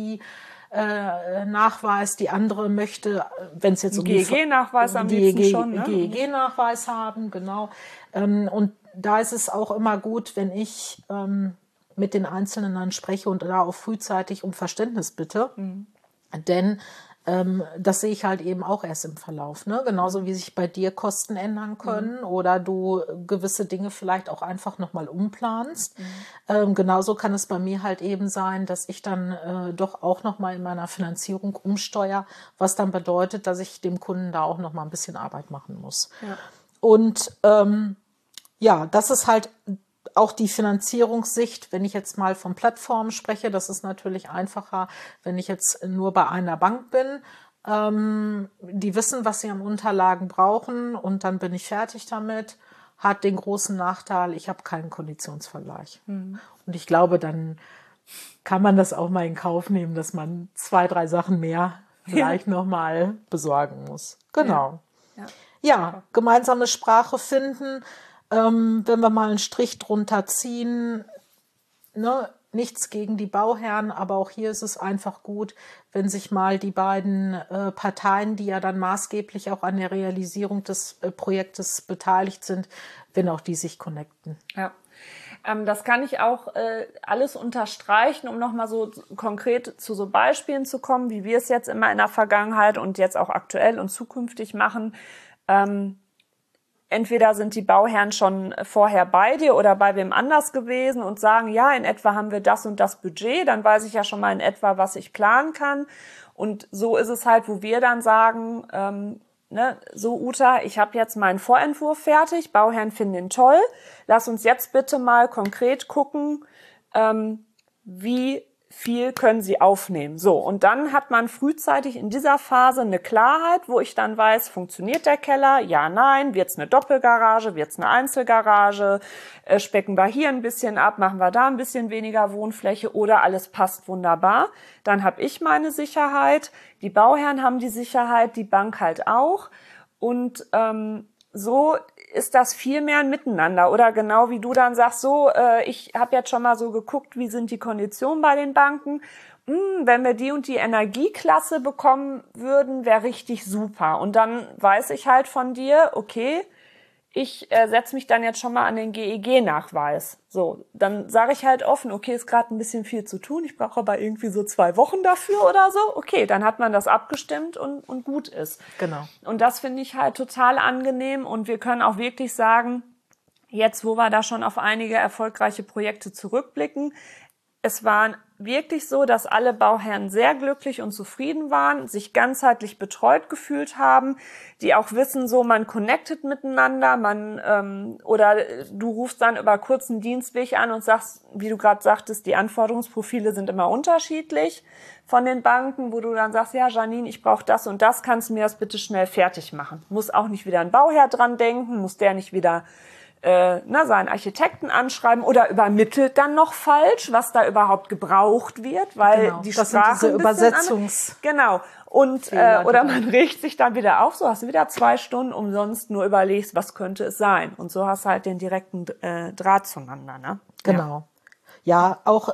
Nachweis, die andere möchte, wenn es jetzt um GEG-Nachweis am liebsten schon, ne? GEG-Nachweis haben, genau. Und da ist es auch immer gut, wenn ich mit den Einzelnen dann spreche und da auch frühzeitig um Verständnis bitte. Denn das sehe ich halt eben auch erst im Verlauf. Ne? Genauso wie sich bei dir Kosten ändern können oder du gewisse Dinge vielleicht auch einfach nochmal umplanst. Genauso kann es bei mir halt eben sein, dass ich dann doch auch nochmal in meiner Finanzierung umsteuere, was dann bedeutet, dass ich dem Kunden da auch nochmal ein bisschen Arbeit machen muss. Ja. Und das ist halt auch die Finanzierungssicht, wenn ich jetzt mal von Plattformen spreche, das ist natürlich einfacher, wenn ich jetzt nur bei einer Bank bin. Die wissen, was sie an Unterlagen brauchen und dann bin ich fertig damit. Hat den großen Nachteil, ich habe keinen Konditionsvergleich. Und ich glaube, dann kann man das auch mal in Kauf nehmen, dass man 2, 3 Sachen mehr vielleicht nochmal besorgen muss. Genau. Ja, gemeinsame Sprache finden. Wenn wir mal einen Strich drunter ziehen, ne, nichts gegen die Bauherren, aber auch hier ist es einfach gut, wenn sich mal die beiden Parteien, die ja dann maßgeblich auch an der Realisierung des Projektes beteiligt sind, wenn auch die sich connecten. Ja. Das kann ich auch alles unterstreichen, um nochmal so konkret zu so Beispielen zu kommen, wie wir es jetzt immer in der Vergangenheit und jetzt auch aktuell und zukünftig machen. Entweder sind die Bauherren schon vorher bei dir oder bei wem anders gewesen und sagen, ja, in etwa haben wir das und das Budget, dann weiß ich ja schon mal in etwa, was ich planen kann. Und so ist es halt, wo wir dann sagen, so Uta, ich habe jetzt meinen Vorentwurf fertig, Bauherren finden ihn toll, lass uns jetzt bitte mal konkret gucken, wie viel können sie aufnehmen. So, und dann hat man frühzeitig in dieser Phase eine Klarheit, wo ich dann weiß, funktioniert der Keller? Ja, nein. Wird's eine Doppelgarage? Wird's eine Einzelgarage? Specken wir hier ein bisschen ab? Machen wir da ein bisschen weniger Wohnfläche? Oder alles passt wunderbar? Dann habe ich meine Sicherheit. Die Bauherren haben die Sicherheit, die Bank halt auch. Und so ist das viel mehr ein Miteinander. Oder genau wie du dann sagst, so, ich habe jetzt schon mal so geguckt, wie sind die Konditionen bei den Banken. Wenn wir die und die Energieklasse bekommen würden, wäre richtig super. Und dann weiß ich halt von dir, okay, ich setze mich dann jetzt schon mal an den GEG-Nachweis. So, dann sage ich halt offen, okay, ist gerade ein bisschen viel zu tun, ich brauche aber irgendwie so 2 Wochen dafür oder so. Okay, dann hat man das abgestimmt und gut ist. Genau. Und das finde ich halt total angenehm und wir können auch wirklich sagen, jetzt, wo wir da schon auf einige erfolgreiche Projekte zurückblicken, es war wirklich so, dass alle Bauherren sehr glücklich und zufrieden waren, sich ganzheitlich betreut gefühlt haben, die auch wissen, so man connectet miteinander, oder du rufst dann über kurzen Dienstweg an und sagst, wie du gerade sagtest, die Anforderungsprofile sind immer unterschiedlich von den Banken, wo du dann sagst, ja Janine, ich brauche das und das, kannst du mir das bitte schnell fertig machen. Muss auch nicht wieder ein Bauherr dran denken, muss der nicht wieder seinen Architekten anschreiben oder übermittelt dann noch falsch, was da überhaupt gebraucht wird, weil genau, die das Sprache sind diese Übersetzungs genau. Und Fehler, oder man regt sich dann wieder auf, so hast du wieder 2 Stunden umsonst nur überlegst, was könnte es sein. Und so hast du halt den direkten Draht zueinander, ne? Genau. Ja, auch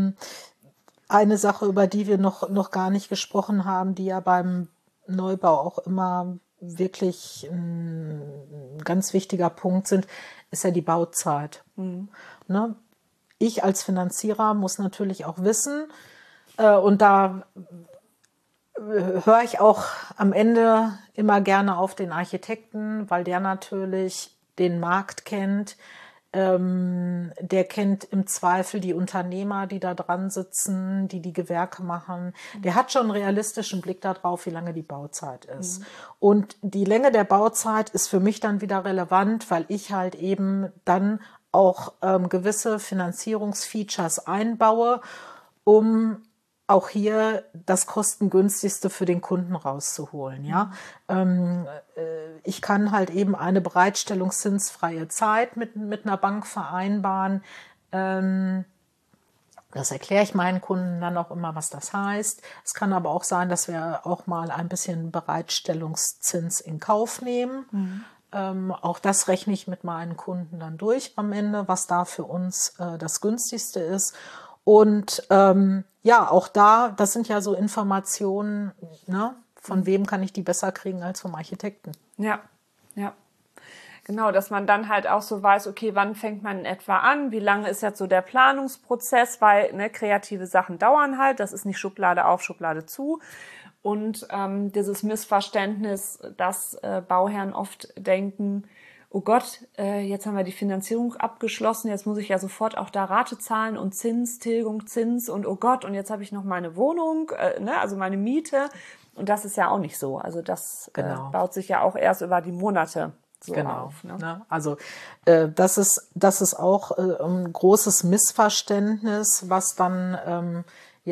eine Sache, über die wir noch gar nicht gesprochen haben, die ja beim Neubau auch immer wirklich ein ganz wichtiger Punkt sind, ist ja die Bauzeit. Ne? Ich als Finanzierer muss natürlich auch wissen, und da höre ich auch am Ende immer gerne auf den Architekten, weil der natürlich den Markt kennt. Der kennt im Zweifel die Unternehmer, die da dran sitzen, die Gewerke machen. Der hat schon einen realistischen Blick darauf, wie lange die Bauzeit ist. Und die Länge der Bauzeit ist für mich dann wieder relevant, weil ich halt eben dann auch gewisse Finanzierungsfeatures einbaue, um auch hier das kostengünstigste für den Kunden rauszuholen. Ja, ich kann halt eben eine bereitstellungszinsfreie Zeit mit einer Bank vereinbaren. Das erkläre ich meinen Kunden dann auch immer, was das heißt. Es kann aber auch sein, dass wir auch mal ein bisschen Bereitstellungszins in Kauf nehmen. Auch das rechne ich mit meinen Kunden dann durch am Ende, was da für uns das günstigste ist. Und ja, auch da, das sind ja so Informationen, ne? Von wem kann ich die besser kriegen als vom Architekten? Ja, ja. Genau, dass man dann halt auch so weiß, okay, wann fängt man in etwa an, wie lange ist jetzt so der Planungsprozess, weil kreative Sachen dauern halt, das ist nicht Schublade auf, Schublade zu. Und dieses Missverständnis, dass Bauherren oft denken, oh Gott, jetzt haben wir die Finanzierung abgeschlossen, jetzt muss ich ja sofort auch da Rate zahlen und Zins, Tilgung, Zins und oh Gott, und jetzt habe ich noch meine Wohnung, also meine Miete. Und das ist ja auch nicht so. Also das baut sich ja auch erst über die Monate so auf. Ne? Also das ist auch ein großes Missverständnis, was dann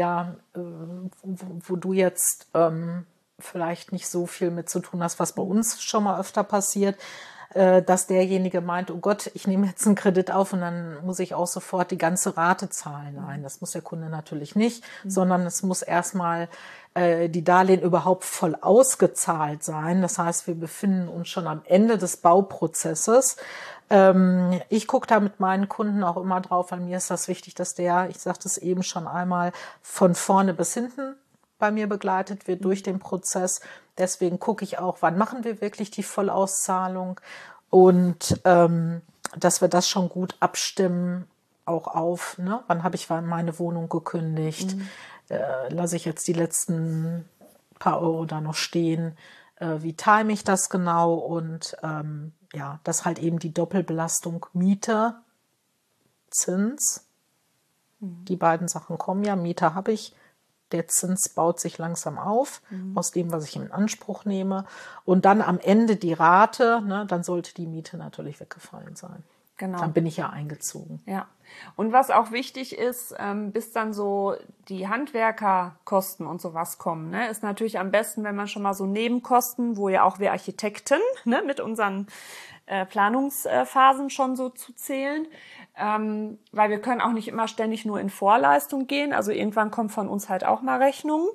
wo du jetzt vielleicht nicht so viel mit zu tun hast, was bei uns schon mal öfter passiert, dass derjenige meint, oh Gott, ich nehme jetzt einen Kredit auf und dann muss ich auch sofort die ganze Rate zahlen. Nein, das muss der Kunde natürlich nicht, sondern es muss erstmal die Darlehen überhaupt voll ausgezahlt sein. Das heißt, wir befinden uns schon am Ende des Bauprozesses. Ich gucke da mit meinen Kunden auch immer drauf, weil mir ist das wichtig, dass der, ich sagte es eben schon einmal, von vorne bis hinten bei mir begleitet wird durch den Prozess. Deswegen gucke ich auch, wann machen wir wirklich die Vollauszahlung und dass wir das schon gut abstimmen, auch auf, ne? Wann habe ich meine Wohnung gekündigt, lasse ich jetzt die letzten paar Euro da noch stehen, wie time ich das genau und dass halt eben die Doppelbelastung Miete, Zins, die beiden Sachen kommen ja, Miete habe ich, der Zins baut sich langsam auf, aus dem, was ich in Anspruch nehme. Und dann am Ende die Rate, ne, dann sollte die Miete natürlich weggefallen sein. Genau. Dann bin ich ja eingezogen. Ja. Und was auch wichtig ist, bis dann so die Handwerkerkosten und sowas kommen, ne, ist natürlich am besten, wenn man schon mal so Nebenkosten, wo ja auch wir Architekten, ne, mit unseren Planungsphasen schon so zu zählen, weil wir können auch nicht immer ständig nur in Vorleistung gehen. Also irgendwann kommt von uns halt auch mal Rechnungen.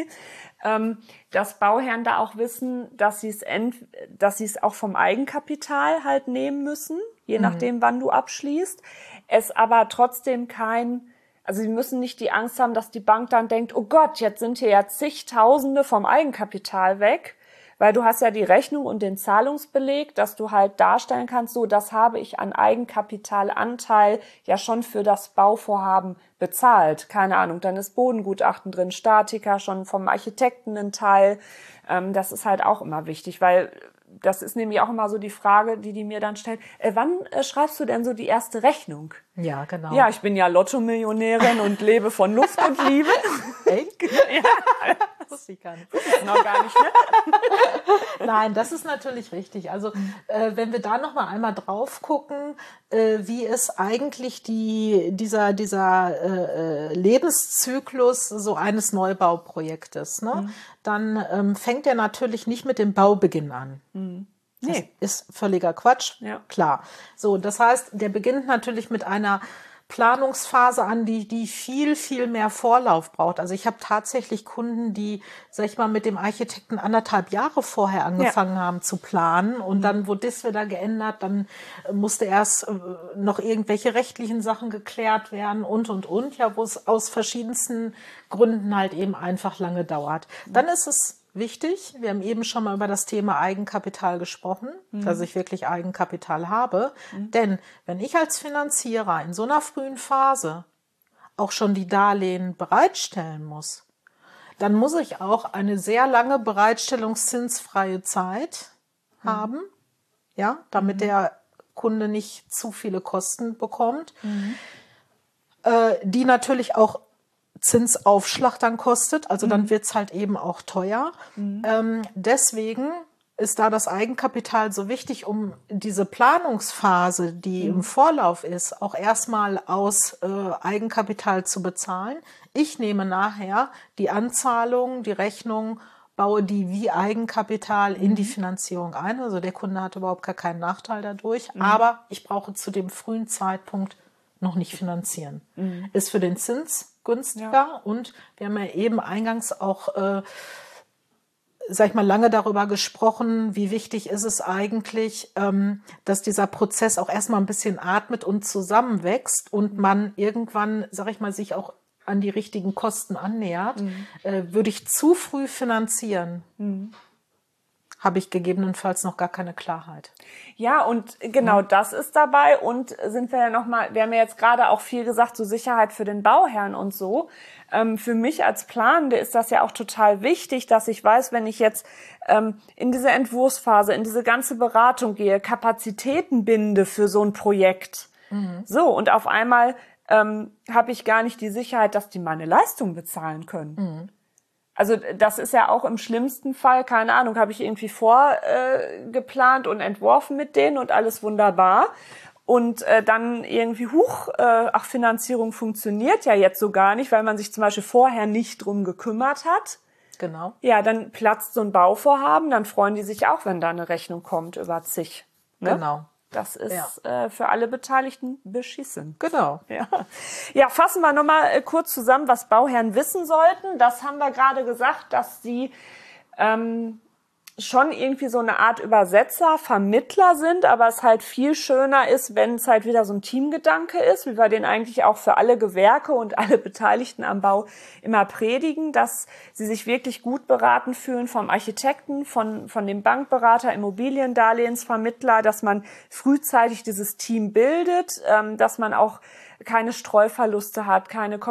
Dass Bauherren da auch wissen, dass sie es auch vom Eigenkapital halt nehmen müssen, je nachdem, wann du abschließt. Es aber trotzdem also sie müssen nicht die Angst haben, dass die Bank dann denkt, oh Gott, jetzt sind hier ja zigtausende vom Eigenkapital weg. Weil du hast ja die Rechnung und den Zahlungsbeleg, dass du halt darstellen kannst, so, das habe ich an Eigenkapitalanteil ja schon für das Bauvorhaben bezahlt. Keine Ahnung, dann ist Bodengutachten drin, Statiker, schon vom Architekten ein Teil. Das ist halt auch immer wichtig, weil das ist nämlich auch immer so die Frage, die mir dann stellt, wann schreibst du denn so die erste Rechnung? Ja, genau. Ja, ich bin ja Lotto-Millionärin und lebe von Luft und Liebe. Echt? Ja. Das wusste ich gar nicht. Noch gar nicht, ne? Nein, das ist natürlich richtig. Also wenn wir da noch mal einmal drauf gucken, wie ist eigentlich dieser Lebenszyklus so eines Neubauprojektes, ne? Dann fängt er natürlich nicht mit dem Baubeginn an. Das ist völliger Quatsch, klar. So, das heißt, der beginnt natürlich mit einer Planungsphase an, die viel, viel mehr Vorlauf braucht. Also ich habe tatsächlich Kunden, die, sag ich mal, mit dem Architekten 1,5 Jahre vorher angefangen haben zu planen und dann wurde das wieder geändert, dann musste erst noch irgendwelche rechtlichen Sachen geklärt werden und, ja, wo es aus verschiedensten Gründen halt eben einfach lange dauert. Dann ist es wichtig. Wir haben eben schon mal über das Thema Eigenkapital gesprochen, dass ich wirklich Eigenkapital habe. Denn wenn ich als Finanzierer in so einer frühen Phase auch schon die Darlehen bereitstellen muss, dann muss ich auch eine sehr lange bereitstellungszinsfreie Zeit haben, ja, damit der Kunde nicht zu viele Kosten bekommt, die natürlich auch Zinsaufschlag dann kostet, also dann wird's halt eben auch teuer. Deswegen ist da das Eigenkapital so wichtig, um diese Planungsphase, die im Vorlauf ist, auch erstmal aus Eigenkapital zu bezahlen. Ich nehme nachher die Anzahlung, die Rechnung, baue die wie Eigenkapital in die Finanzierung ein. Also der Kunde hat überhaupt gar keinen Nachteil dadurch, aber ich brauche zu dem frühen Zeitpunkt noch nicht finanzieren. Ist für den Zins günstiger und wir haben ja eben eingangs auch, lange darüber gesprochen, wie wichtig ist es eigentlich, dass dieser Prozess auch erstmal ein bisschen atmet und zusammenwächst und man irgendwann, sich auch an die richtigen Kosten annähert. Würde ich zu früh finanzieren, habe ich gegebenenfalls noch gar keine Klarheit. Ja, und genau das ist dabei. Und sind wir ja nochmal, wir haben ja jetzt gerade auch viel gesagt, so Sicherheit für den Bauherrn und so. Für mich als Planende ist das ja auch total wichtig, dass ich weiß, wenn ich jetzt in diese Entwurfsphase, in diese ganze Beratung gehe, Kapazitäten binde für so ein Projekt. So, und auf einmal habe ich gar nicht die Sicherheit, dass die meine Leistung bezahlen können. Also das ist ja auch im schlimmsten Fall, keine Ahnung, habe ich irgendwie vorgeplant und entworfen mit denen und alles wunderbar. Und dann irgendwie, Finanzierung funktioniert ja jetzt so gar nicht, weil man sich zum Beispiel vorher nicht drum gekümmert hat. Genau. Ja, dann platzt so ein Bauvorhaben, dann freuen die sich auch, wenn da eine Rechnung kommt über zig. Ne? Genau. Das ist für alle Beteiligten beschissen. Genau. Ja, fassen wir nochmal kurz zusammen, was Bauherren wissen sollten. Das haben wir gerade gesagt, dass sie schon irgendwie so eine Art Übersetzer, Vermittler sind, aber es halt viel schöner ist, wenn es halt wieder so ein Teamgedanke ist, wie wir den eigentlich auch für alle Gewerke und alle Beteiligten am Bau immer predigen, dass sie sich wirklich gut beraten fühlen vom Architekten, von dem Bankberater, Immobiliendarlehensvermittler, dass man frühzeitig dieses Team bildet, dass man auch keine Streuverluste hat, keine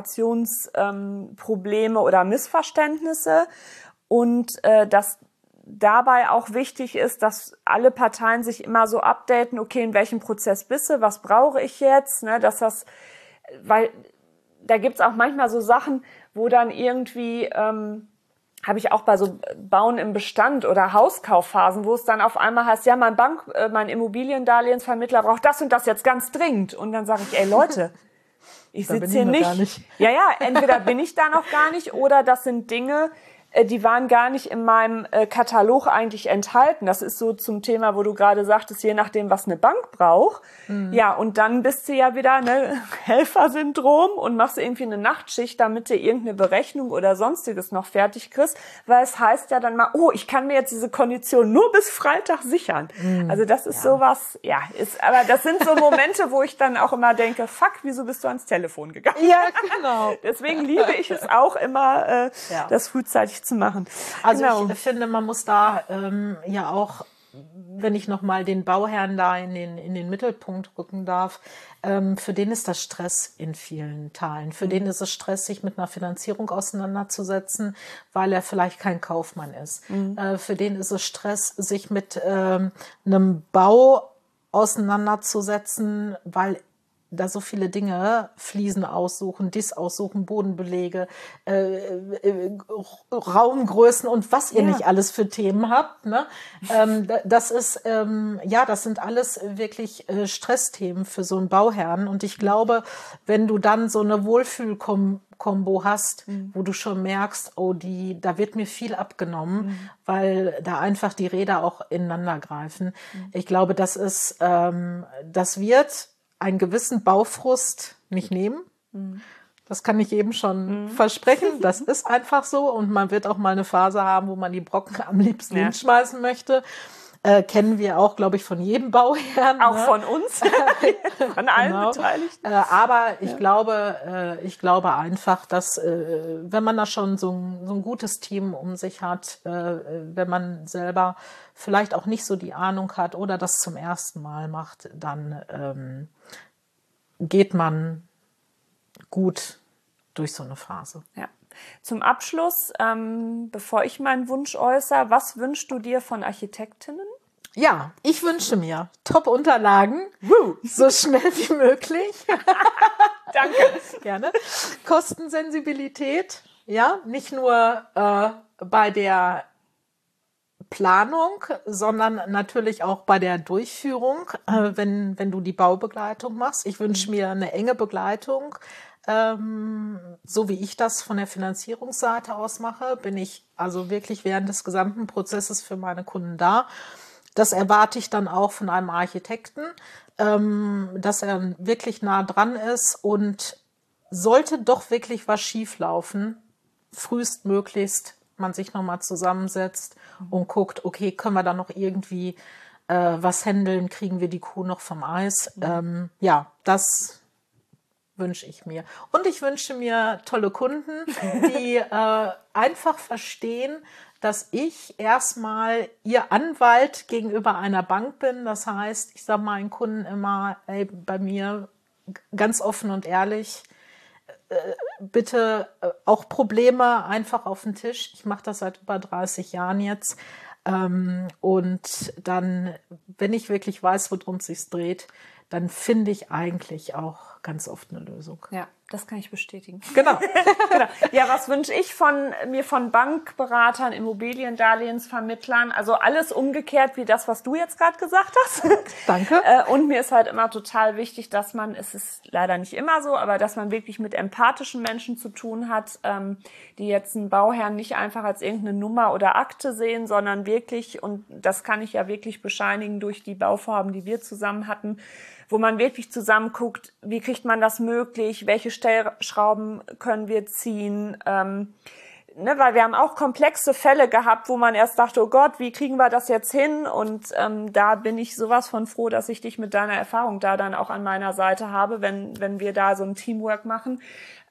Kommunikationsprobleme oder Missverständnisse und dass dabei auch wichtig ist, dass alle Parteien sich immer so updaten, okay, in welchem Prozess bist du, was brauche ich jetzt, ne, weil da gibt's auch manchmal so Sachen, wo dann irgendwie, habe ich auch bei so Bauen im Bestand oder Hauskaufphasen, wo es dann auf einmal heißt, ja, mein Immobiliendarlehensvermittler braucht das und das jetzt ganz dringend. Und dann sage ich, ey Leute, ich sitze hier nicht. Ja, entweder bin ich da noch gar nicht oder das sind Dinge, die waren gar nicht in meinem Katalog eigentlich enthalten. Das ist so zum Thema, wo du gerade sagtest, je nachdem, was eine Bank braucht. Ja, und dann bist du ja wieder Helfersyndrom und machst irgendwie eine Nachtschicht, damit du irgendeine Berechnung oder sonstiges noch fertig kriegst. Weil es heißt ja dann mal, ich kann mir jetzt diese Kondition nur bis Freitag sichern. Also das ist sowas, aber das sind so Momente, wo ich dann auch immer denke, fuck, wieso bist du ans Telefon gegangen? Ja, genau. Deswegen liebe ich es auch immer, das frühzeitig zu machen. Also ich finde, man muss da auch, wenn ich nochmal den Bauherrn da in den Mittelpunkt rücken darf, für den ist das Stress in vielen Teilen. Für den ist es Stress, sich mit einer Finanzierung auseinanderzusetzen, weil er vielleicht kein Kaufmann ist. Für den ist es Stress, sich mit einem Bau auseinanderzusetzen, weil da so viele Dinge, Fliesen aussuchen, Diss aussuchen, Bodenbelege, Raumgrößen und was ihr nicht alles für Themen habt. Ne? Das ist, das sind alles wirklich Stressthemen für so einen Bauherrn. Und ich glaube, wenn du dann so eine Wohlfühl-Kombo hast, wo du schon merkst, da wird mir viel abgenommen, weil da einfach die Räder auch ineinander greifen. Ich glaube, das wird einen gewissen Baufrust nicht nehmen. Das kann ich eben schon versprechen. Das ist einfach so. Und man wird auch mal eine Phase haben, wo man die Brocken am liebsten hinschmeißen möchte. kennen wir auch, glaube ich, von jedem Bauherrn. Auch von uns, von allen Beteiligten. Aber ich glaube einfach, dass wenn man da schon so ein gutes Team um sich hat, wenn man selber vielleicht auch nicht so die Ahnung hat oder das zum ersten Mal macht, dann geht man gut durch so eine Phase. Ja. Zum Abschluss, bevor ich meinen Wunsch äußere, was wünschst du dir von Architektinnen? Ja, ich wünsche mir Top-Unterlagen, so schnell wie möglich. Danke. Gerne. Kostensensibilität, ja, nicht nur bei der Planung, sondern natürlich auch bei der Durchführung, wenn du die Baubegleitung machst. Ich wünsche mir eine enge Begleitung. So wie ich das von der Finanzierungsseite aus mache, bin ich also wirklich während des gesamten Prozesses für meine Kunden da. Das erwarte ich dann auch von einem Architekten, dass er wirklich nah dran ist und sollte doch wirklich was schieflaufen, frühestmöglichst man sich nochmal zusammensetzt und guckt, okay, können wir da noch irgendwie was handeln, kriegen wir die Kuh noch vom Eis? Ja, das wünsche ich mir. Und ich wünsche mir tolle Kunden, die einfach verstehen, dass ich erstmal ihr Anwalt gegenüber einer Bank bin. Das heißt, ich sage meinen Kunden immer, ey, bei mir ganz offen und ehrlich, bitte auch Probleme einfach auf den Tisch. Ich mache das seit über 30 Jahren jetzt. Und dann, wenn ich wirklich weiß, worum es sich dreht, dann finde ich eigentlich auch ganz oft eine Lösung. Ja, das kann ich bestätigen. Genau. Genau. Ja, was wünsche ich mir von Bankberatern, Immobiliendarlehensvermittlern? Also alles umgekehrt wie das, was du jetzt gerade gesagt hast. Danke. Und mir ist halt immer total wichtig, dass man, es ist leider nicht immer so, aber dass man wirklich mit empathischen Menschen zu tun hat, die jetzt einen Bauherrn nicht einfach als irgendeine Nummer oder Akte sehen, sondern wirklich, und das kann ich ja wirklich bescheinigen durch die Bauvorhaben, die wir zusammen hatten, wo man wirklich zusammen guckt, wie kriegt man das möglich, welche Stellschrauben können wir ziehen, weil wir haben auch komplexe Fälle gehabt, wo man erst dachte, oh Gott, wie kriegen wir das jetzt hin? Und da bin ich sowas von froh, dass ich dich mit deiner Erfahrung da dann auch an meiner Seite habe, wenn wir da so ein Teamwork machen.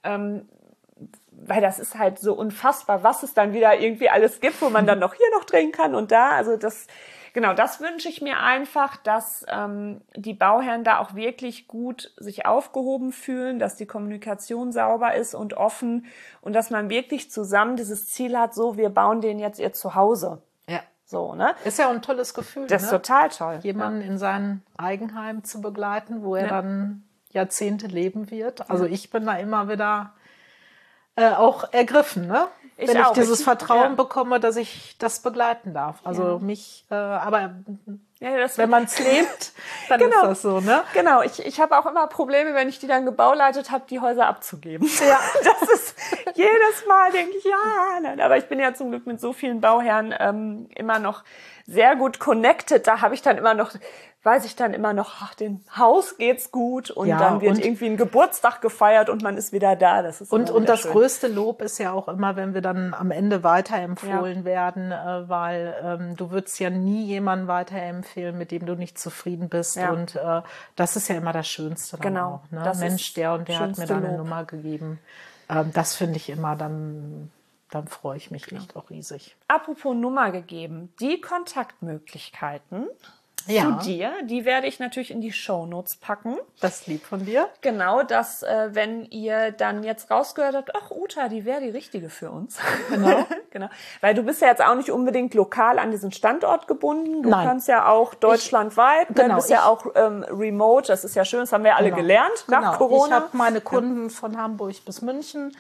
Weil das ist halt so unfassbar, was es dann wieder irgendwie alles gibt, wo man dann noch hier noch drehen kann und da. Also das wünsche ich mir einfach, dass die Bauherren da auch wirklich gut sich aufgehoben fühlen, dass die Kommunikation sauber ist und offen und dass man wirklich zusammen dieses Ziel hat, so, wir bauen denen jetzt ihr Zuhause. Ja. So, ne? Ist ja ein tolles Gefühl. Das ist total toll. Jemanden in sein Eigenheim zu begleiten, wo er dann Jahrzehnte leben wird. Also ich bin da immer wieder auch ergriffen, ne? Wenn ich dieses Vertrauen bekomme, dass ich das begleiten darf. Also mich, aber wenn man es lebt, dann ist das so, ne? Genau, ich habe auch immer Probleme, wenn ich die dann gebauleitet habe, die Häuser abzugeben. Ja. Das ist jedes Mal, denke ich, nein. Aber ich bin ja zum Glück mit so vielen Bauherren immer noch sehr gut connected. Da habe ich dann immer noch, weiß ich dann immer noch, ach, dem Haus geht's gut und dann wird irgendwie ein Geburtstag gefeiert und man ist wieder da. Das ist und das schön. Größte Lob ist ja auch immer, wenn wir dann am Ende weiterempfohlen werden, weil du würdest ja nie jemanden weiterempfehlen, mit dem du nicht zufrieden bist. Ja. Und das ist ja immer das Schönste dann auch. Ne? Das Mensch, der und der hat mir da eine Nummer gegeben. Das finde ich immer dann freue ich mich echt auch riesig. Apropos Nummer gegeben, die Kontaktmöglichkeiten zu dir, die werde ich natürlich in die Shownotes packen. Das ist lieb von dir. Genau, dass wenn ihr dann jetzt rausgehört habt, ach Uta, die wäre die Richtige für uns. Genau. Genau. Weil du bist ja jetzt auch nicht unbedingt lokal an diesen Standort gebunden. Du kannst ja auch deutschlandweit, du bist ja auch remote, das ist ja schön, das haben wir alle gelernt nach Corona. Ich habe meine Kunden von Hamburg bis München,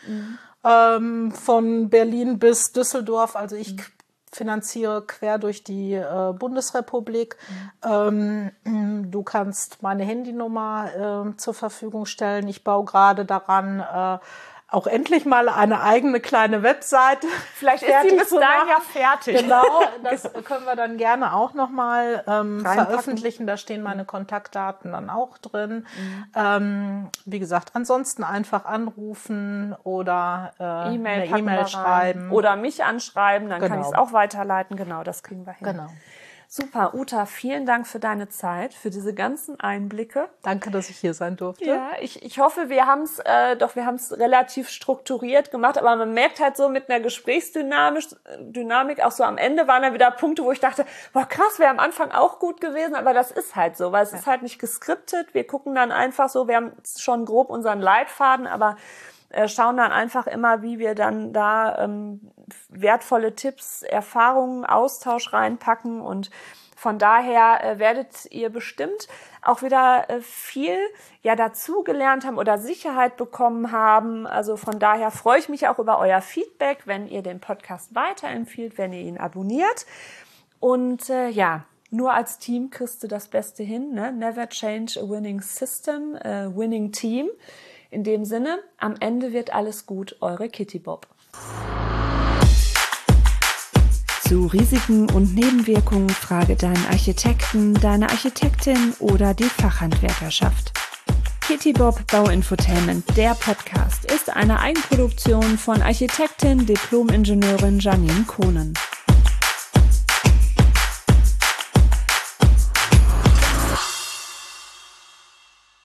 von Berlin bis Düsseldorf, also ich finanziere quer durch die Bundesrepublik. Du kannst meine Handynummer zur Verfügung stellen. Ich baue gerade daran, auch endlich mal eine eigene kleine Webseite. Vielleicht ist die bis dahin ja fertig. Genau, das können wir dann gerne auch nochmal veröffentlichen. Da stehen meine Kontaktdaten dann auch drin. Wie gesagt, ansonsten einfach anrufen oder eine E-Mail schreiben. Oder mich anschreiben, dann kann ich es auch weiterleiten. Genau, das kriegen wir hin. Genau. Super, Uta, vielen Dank für deine Zeit, für diese ganzen Einblicke. Danke, dass ich hier sein durfte. Ja, ich hoffe, wir haben es relativ strukturiert gemacht, aber man merkt halt so mit einer Gesprächsdynamik, auch so am Ende waren da wieder Punkte, wo ich dachte, boah krass, wäre am Anfang auch gut gewesen, aber das ist halt so, weil es ist halt nicht geskriptet. Wir gucken dann einfach so, wir haben schon grob unseren Leitfaden, aber schauen dann einfach immer, wie wir dann da wertvolle Tipps, Erfahrungen, Austausch reinpacken und von daher werdet ihr bestimmt auch wieder viel dazu gelernt haben oder Sicherheit bekommen haben. Also von daher freue ich mich auch über euer Feedback, wenn ihr den Podcast weiterempfiehlt, wenn ihr ihn abonniert und nur als Team kriegst du das Beste hin, ne? Never change a winning system, a winning team. In dem Sinne, am Ende wird alles gut, eure Kitty Bob. Zu Risiken und Nebenwirkungen frage deinen Architekten, deine Architektin oder die Fachhandwerkerschaft. Kitty Bob Bauinfotainment, der Podcast, ist eine Eigenproduktion von Architektin, Diplom-Ingenieurin Janine Kohnen.